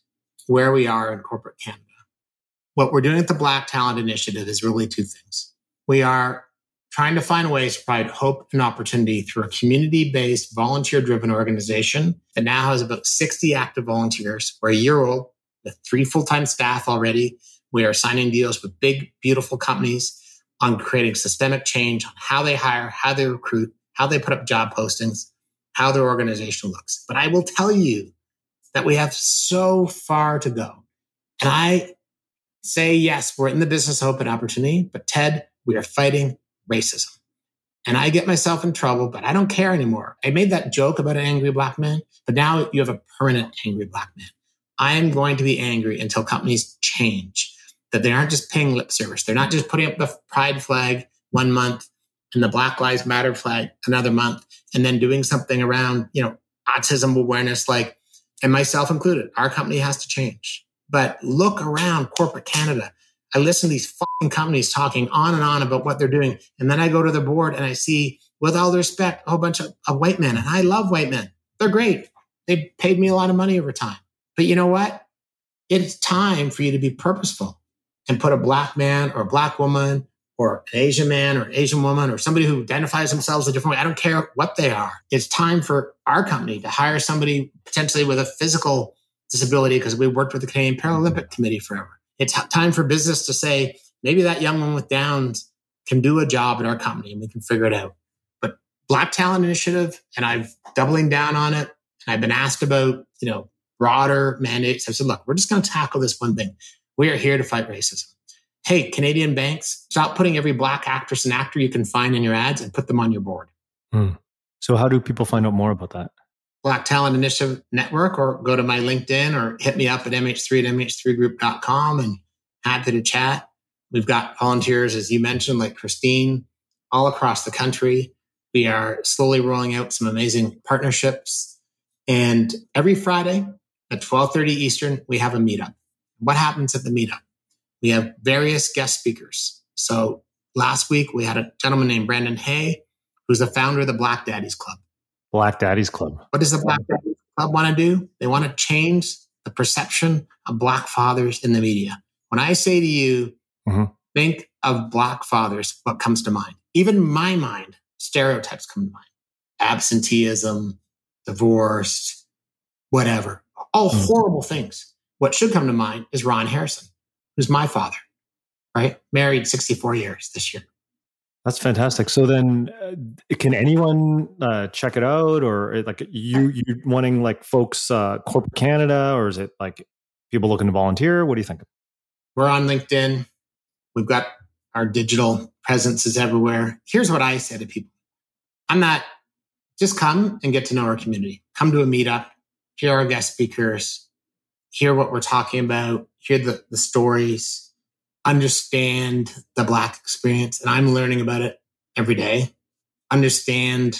where we are in corporate Canada. What we're doing at the Black Talent Initiative is really two things. We are trying to find ways to provide hope and opportunity through a community-based, volunteer-driven organization that now has about 60 active volunteers. We're a year old with 3 full-time staff already. We are signing deals with big, beautiful companies on creating systemic change on how they hire, how they recruit, how they put up job postings, how their organization looks. But I will tell you that we have so far to go. And I say, yes, we're in the business of hope and opportunity, but Ted, we are fighting racism. And I get myself in trouble, but I don't care anymore. I made that joke about an angry Black man, but now you have a permanent angry Black man. I am going to be angry until companies change, that they aren't just paying lip service. They're not just putting up the pride flag one month and the Black Lives Matter flag another month, and then doing something around, autism awareness, and myself included. Our company has to change. But look around corporate Canada. I listen to these fucking companies talking on and on about what they're doing. And then I go to the board and I see, with all the respect, a whole bunch of white men. And I love white men. They're great. They paid me a lot of money over time. But you know what? It's time for you to be purposeful and put a Black man or a Black woman or an Asian man or Asian woman or somebody who identifies themselves a different way. I don't care what they are. It's time for our company to hire somebody potentially with a physical disability, because we worked with the Canadian Paralympic Committee forever. It's time for business to say, maybe that young one with Downs can do a job at our company and we can figure it out. But Black Talent Initiative, and I'm doubling down on it. And I've been asked about, broader mandates. I said, look, we're just going to tackle this one thing. We are here to fight racism. Hey, Canadian banks, stop putting every Black actress and actor you can find in your ads and put them on your board. So how do people find out more about that? Black Talent Initiative Network, or go to my LinkedIn or hit me up at mh3 at mh3group.com, and happy to chat. We've got volunteers, as you mentioned, like Christine, all across the country. We are slowly rolling out some amazing partnerships. And every Friday at 12:30 Eastern, we have a meetup. What happens at the meetup? We have various guest speakers. So last week, we had a gentleman named Brandon Hay, who's the founder of the Black Daddies Club. Black Daddies Club. What does the Black Daddies Club want to do? They want to change the perception of Black fathers in the media. When I say to you, think of Black fathers, what comes to mind? Even my mind, stereotypes come to mind. Absenteeism, divorced, whatever. All horrible things. What should come to mind is Ron Harrison, who's my father, right? Married 64 years this year. That's fantastic. So then can anyone check it out, or like you wanting folks, corporate Canada, or is it like people looking to volunteer? What do you think? We're on LinkedIn. We've got our digital presences everywhere. Here's what I say to people. Just come and get to know our community. Come to a meetup, hear our guest speakers, hear what we're talking about, hear the stories, understand the Black experience. And I'm learning about it every day. Understand,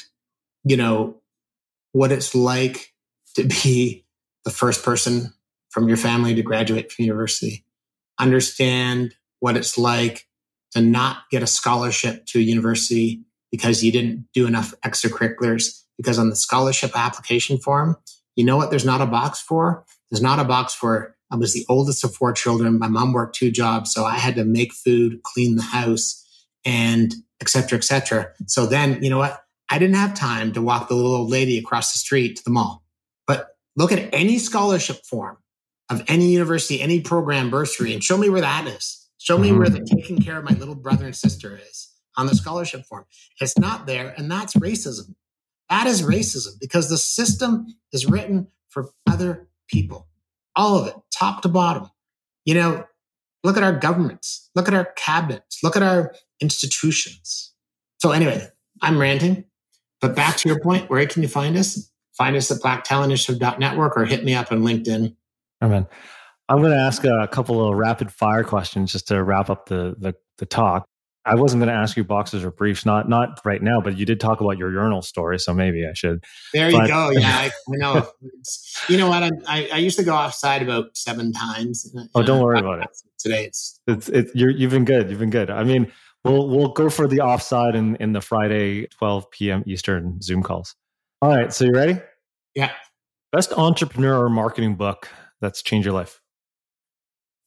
what it's like to be the first person from your family to graduate from university. Understand what it's like to not get a scholarship to a university because you didn't do enough extracurriculars. Because on the scholarship application form, you know what there's not a box for? There's not a box for, I was the oldest of 4 children. My mom worked 2 jobs, so I had to make food, clean the house, and et cetera, et cetera. So then, you know what? I didn't have time to walk the little old lady across the street to the mall. But look at any scholarship form of any university, any program, bursary, and show me where that is. Show me where the taking care of my little brother and sister is on the scholarship form. It's not there, and that's racism. That is racism, because the system is written for other people. All of it, top to bottom. Look at our governments. Look at our cabinets. Look at our institutions. So anyway, I'm ranting. But back to your point, where can you find us? Find us at blacktalentinitiative.network or hit me up on LinkedIn. Amen. I'm going to ask a couple of rapid fire questions just to wrap up the talk. I wasn't going to ask you boxes or briefs, not right now, but you did talk about your urinal story, so maybe I should. There you go. Yeah, I know. You know what? I used to go offside about 7 times. Don't worry about it. Today you've been good. You've been good. I mean, we'll go for the offside in the Friday 12 p.m. Eastern Zoom calls. All right, so you ready? Yeah. Best entrepreneur or marketing book that's changed your life?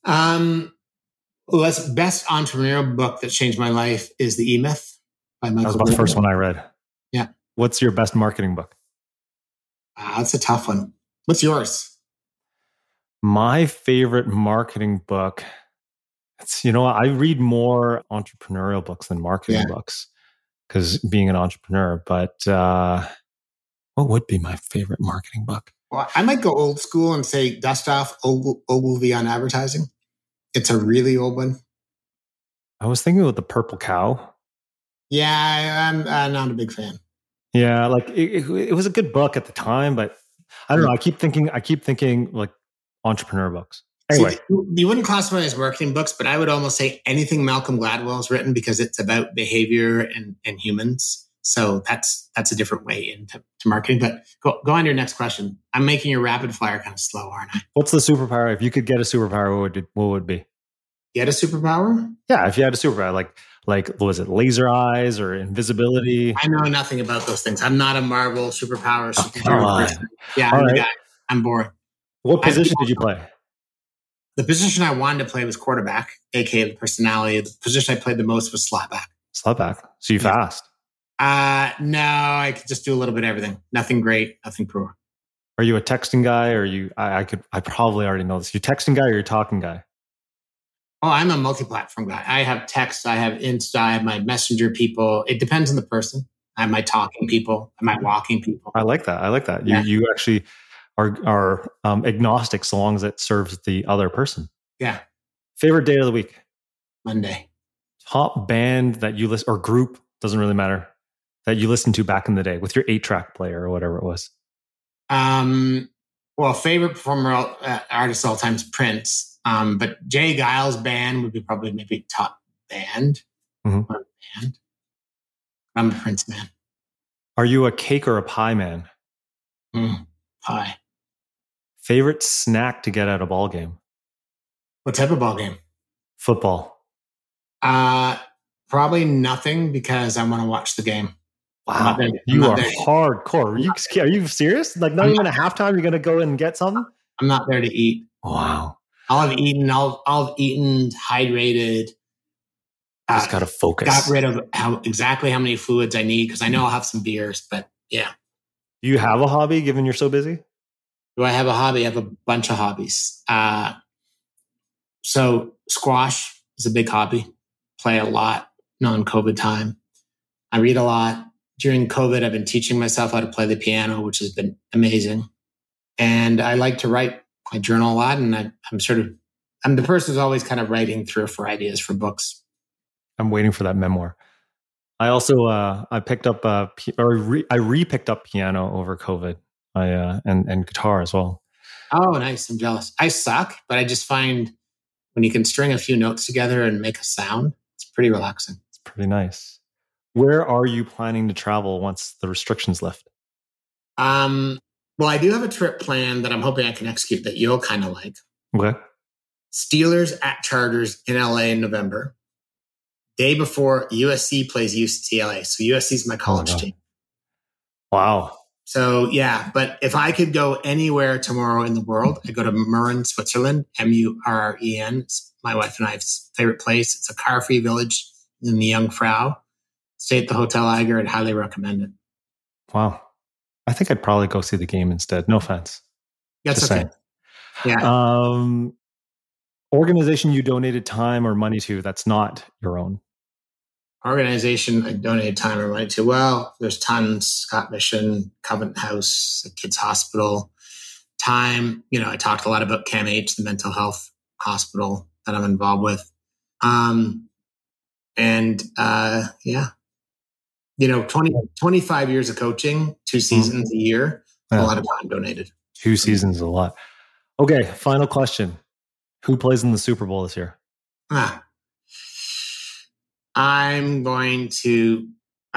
Best entrepreneurial book that changed my life is The E-Myth by Michael. That was about the first one I read. Yeah. What's your best marketing book? That's a tough one. What's yours? My favorite marketing book. I read more entrepreneurial books than marketing books because being an entrepreneur. But what would be my favorite marketing book? Well, I might go old school and say Dust Off Ogilvy on Advertising. It's a really old one. I was thinking with The Purple Cow. Yeah, I'm not a big fan. Yeah, like it was a good book at the time, but I don't know. I keep thinking like entrepreneur books. Anyway, see, you wouldn't classify it as marketing books, but I would almost say anything Malcolm Gladwell has written because it's about behavior and humans. So that's a different way into marketing. But go on to your next question. I'm making your rapid fire kind of slow, aren't I? What's the superpower? If you could get a superpower, what would it be? Get a superpower? Yeah, if you had a superpower, like was it laser eyes or invisibility? I know nothing about those things. I'm not a Marvel superpower person. Yeah, I'm the guy. I'm boring. What position did you play? The position I wanted to play was quarterback, aka the personality. The position I played the most was slot back. Slot back. So you fast? No, I could just do a little bit of everything. Nothing great, nothing pro. Are you a texting guy or you? I probably already know this. You texting guy or you talking guy? Oh, I'm a multi-platform guy. I have text, I have Insta, I have my messenger people. It depends on the person. I have my talking people, I have my walking people. I like that. Yeah. You actually are agnostic so long as it serves the other person. Yeah. Favorite day of the week? Monday. Top band that you listen or group, doesn't really matter, that you listened to back in the day with your 8-track player or whatever it was. Well, favorite performer artist of all time is Prince. But Jay Giles' band would be probably maybe top band. Mm-hmm. Band. I'm a Prince man. Are you a cake or a pie man? Pie. Favorite snack to get at a ball game? What type of ball game? Football. Probably nothing because I want to watch the game. Wow, you are hardcore. Are you serious? Like not even at halftime, you're going to go and get something? I'm not there to eat. Wow. I'll have eaten, hydrated. Just got to focus. Got rid of exactly how many fluids I need because I know I'll have some beers, but yeah. Do you have a hobby given you're so busy? Do I have a hobby? I have a bunch of hobbies. So squash is a big hobby. Play a lot non-COVID time. I read a lot. During COVID, I've been teaching myself how to play the piano, which has been amazing. And I like to write. I journal a lot, and I'm the person who's always kind of writing 3 or 4 ideas for books. I'm waiting for that memoir. I also I picked up I re-picked up piano over COVID. And guitar as well. Oh, nice! I'm jealous. I suck, but I just find when you can string a few notes together and make a sound, it's pretty relaxing. It's pretty nice. Where are you planning to travel once the restrictions lift? Well, I do have a trip planned that I'm hoping I can execute that you'll kind of like. Okay. Steelers at Chargers in LA in November. Day before USC plays UCLA. So USC is my college team. Wow. So yeah, but if I could go anywhere tomorrow in the world, I go to Murren, Switzerland, Murren. It's my wife and I's favorite place. It's a car-free village in the Jungfrau. Stay at the Hotel Eiger. I'd highly recommend it. Wow. I think I'd probably go see the game instead. No offense. That's just okay. Saying. Yeah. Organization you donated time or money to that's not your own. Organization I donated time or money to. Well, there's tons. Scott Mission, Covenant House, the Kids Hospital. Time, I talked a lot about CAMH, the mental health hospital that I'm involved with. Yeah. 25 years of coaching, 2 seasons a year, a lot of time donated. 2 seasons is a lot. Okay, final question. Who plays in the Super Bowl this year? I'm going to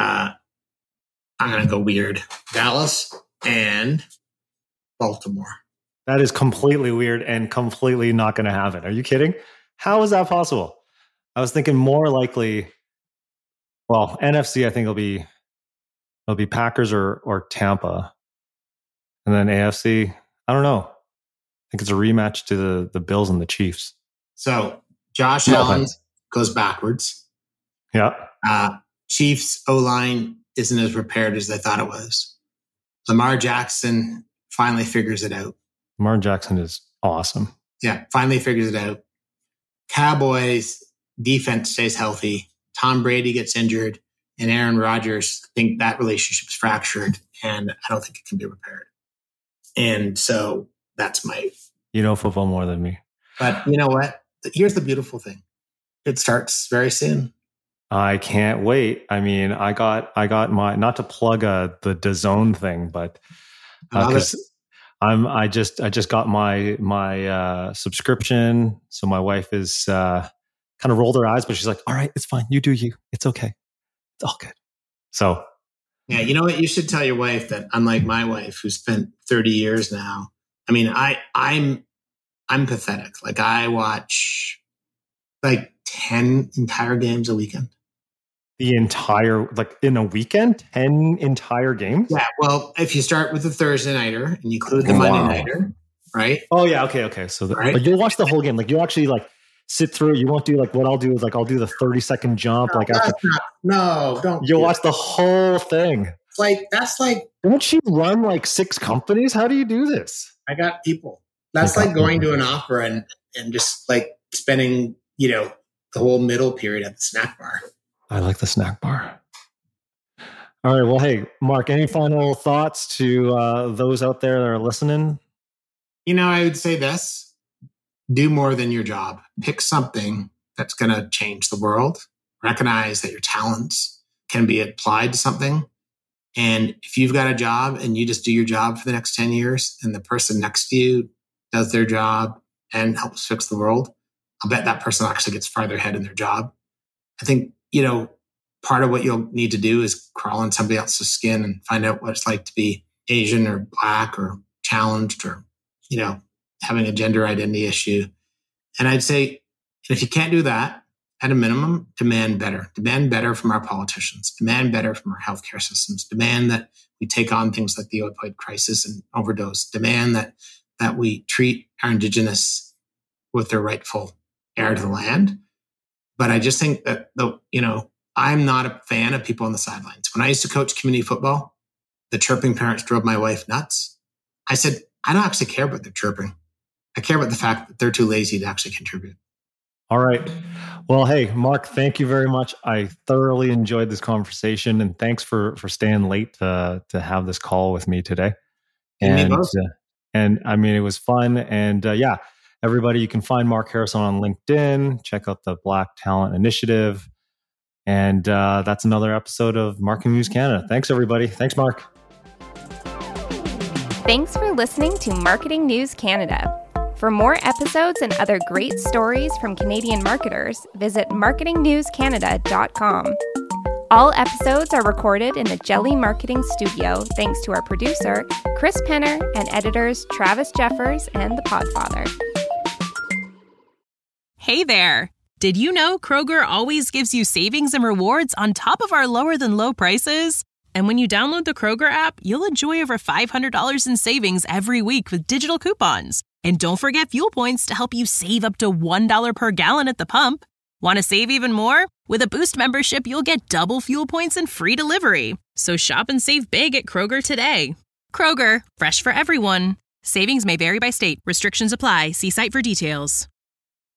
go weird. Dallas and Baltimore. That is completely weird and completely not going to happen. Are you kidding? How is that possible? I was thinking more likely, well, NFC, I think it'll be Packers or Tampa. And then AFC, I don't know. I think it's a rematch to the Bills and the Chiefs. So Josh Allen goes backwards. Yeah. Chiefs O-line isn't as prepared as they thought it was. Lamar Jackson finally figures it out. Lamar Jackson is awesome. Yeah, finally figures it out. Cowboys defense stays healthy. Tom Brady gets injured, and Aaron Rodgers, I think that relationship's fractured, and I don't think it can be repaired. And so that's my... You know football more than me. But you know what? Here's the beautiful thing. It starts very soon. I can't wait. I mean, I got my, not to plug the DAZN thing, but because I just got my subscription. So my wife is kind of rolled her eyes, but she's like, all right, it's fine. You do you. It's okay. It's all good. So yeah, you know what? You should tell your wife that unlike my wife, who spent 30 years now. I mean, I'm pathetic. Like I watch like 10 entire games a weekend. The entire, like in a weekend, 10 entire games? Yeah. Well, if you start with the Thursday nighter and you include the Monday nighter, right? Oh yeah. Okay. So right? Like you'll watch the whole game. Like you actually like sit through it. You won't do like what I'll do is like I'll do the 30-second jump. No, like after, don't. You'll watch the whole thing. That's like. Don't she run like 6 companies? How do you do this? I got people. That's like going to an opera and just like spending, the whole middle period at the snack bar. I like the snack bar. All right. Well, hey, Mark, any final thoughts to those out there that are listening? I would say this. Do more than your job. Pick something that's going to change the world. Recognize that your talents can be applied to something. And if you've got a job and you just do your job for the next 10 years and the person next to you does their job and helps fix the world, I'll bet that person actually gets farther ahead in their job. I think, part of what you'll need to do is crawl in somebody else's skin and find out what it's like to be Asian or Black or challenged or, having a gender identity issue. And I'd say, if you can't do that, at a minimum, demand better. Demand better from our politicians. Demand better from our healthcare systems. Demand that we take on things like the opioid crisis and overdose. Demand that we treat our Indigenous with their rightful heir to the land. But I just think that, I'm not a fan of people on the sidelines. When I used to coach community football, the chirping parents drove my wife nuts. I said, I don't actually care about their chirping. I care about the fact that they're too lazy to actually contribute. All right. Well, hey, Mark, thank you very much. I thoroughly enjoyed this conversation, and thanks for staying late to have this call with me today. And I mean, it was fun. And everybody, you can find Mark Harrison on LinkedIn. Check out the Black Talent Initiative. And that's another episode of Marketing News Canada. Thanks, everybody. Thanks, Mark. Thanks for listening to Marketing News Canada. For more episodes and other great stories from Canadian marketers, visit marketingnewscanada.com. All episodes are recorded in the Jelly Marketing Studio thanks to our producer, Chris Penner, and editors Travis Jeffers and The Podfather. Hey there! Did you know Kroger always gives you savings and rewards on top of our lower-than-low prices? And when you download the Kroger app, you'll enjoy over $500 in savings every week with digital coupons. And don't forget fuel points to help you save up to $1 per gallon at the pump. Want to save even more? With a Boost membership, you'll get double fuel points and free delivery. So shop and save big at Kroger today. Kroger, fresh for everyone. Savings may vary by state. Restrictions apply. See site for details.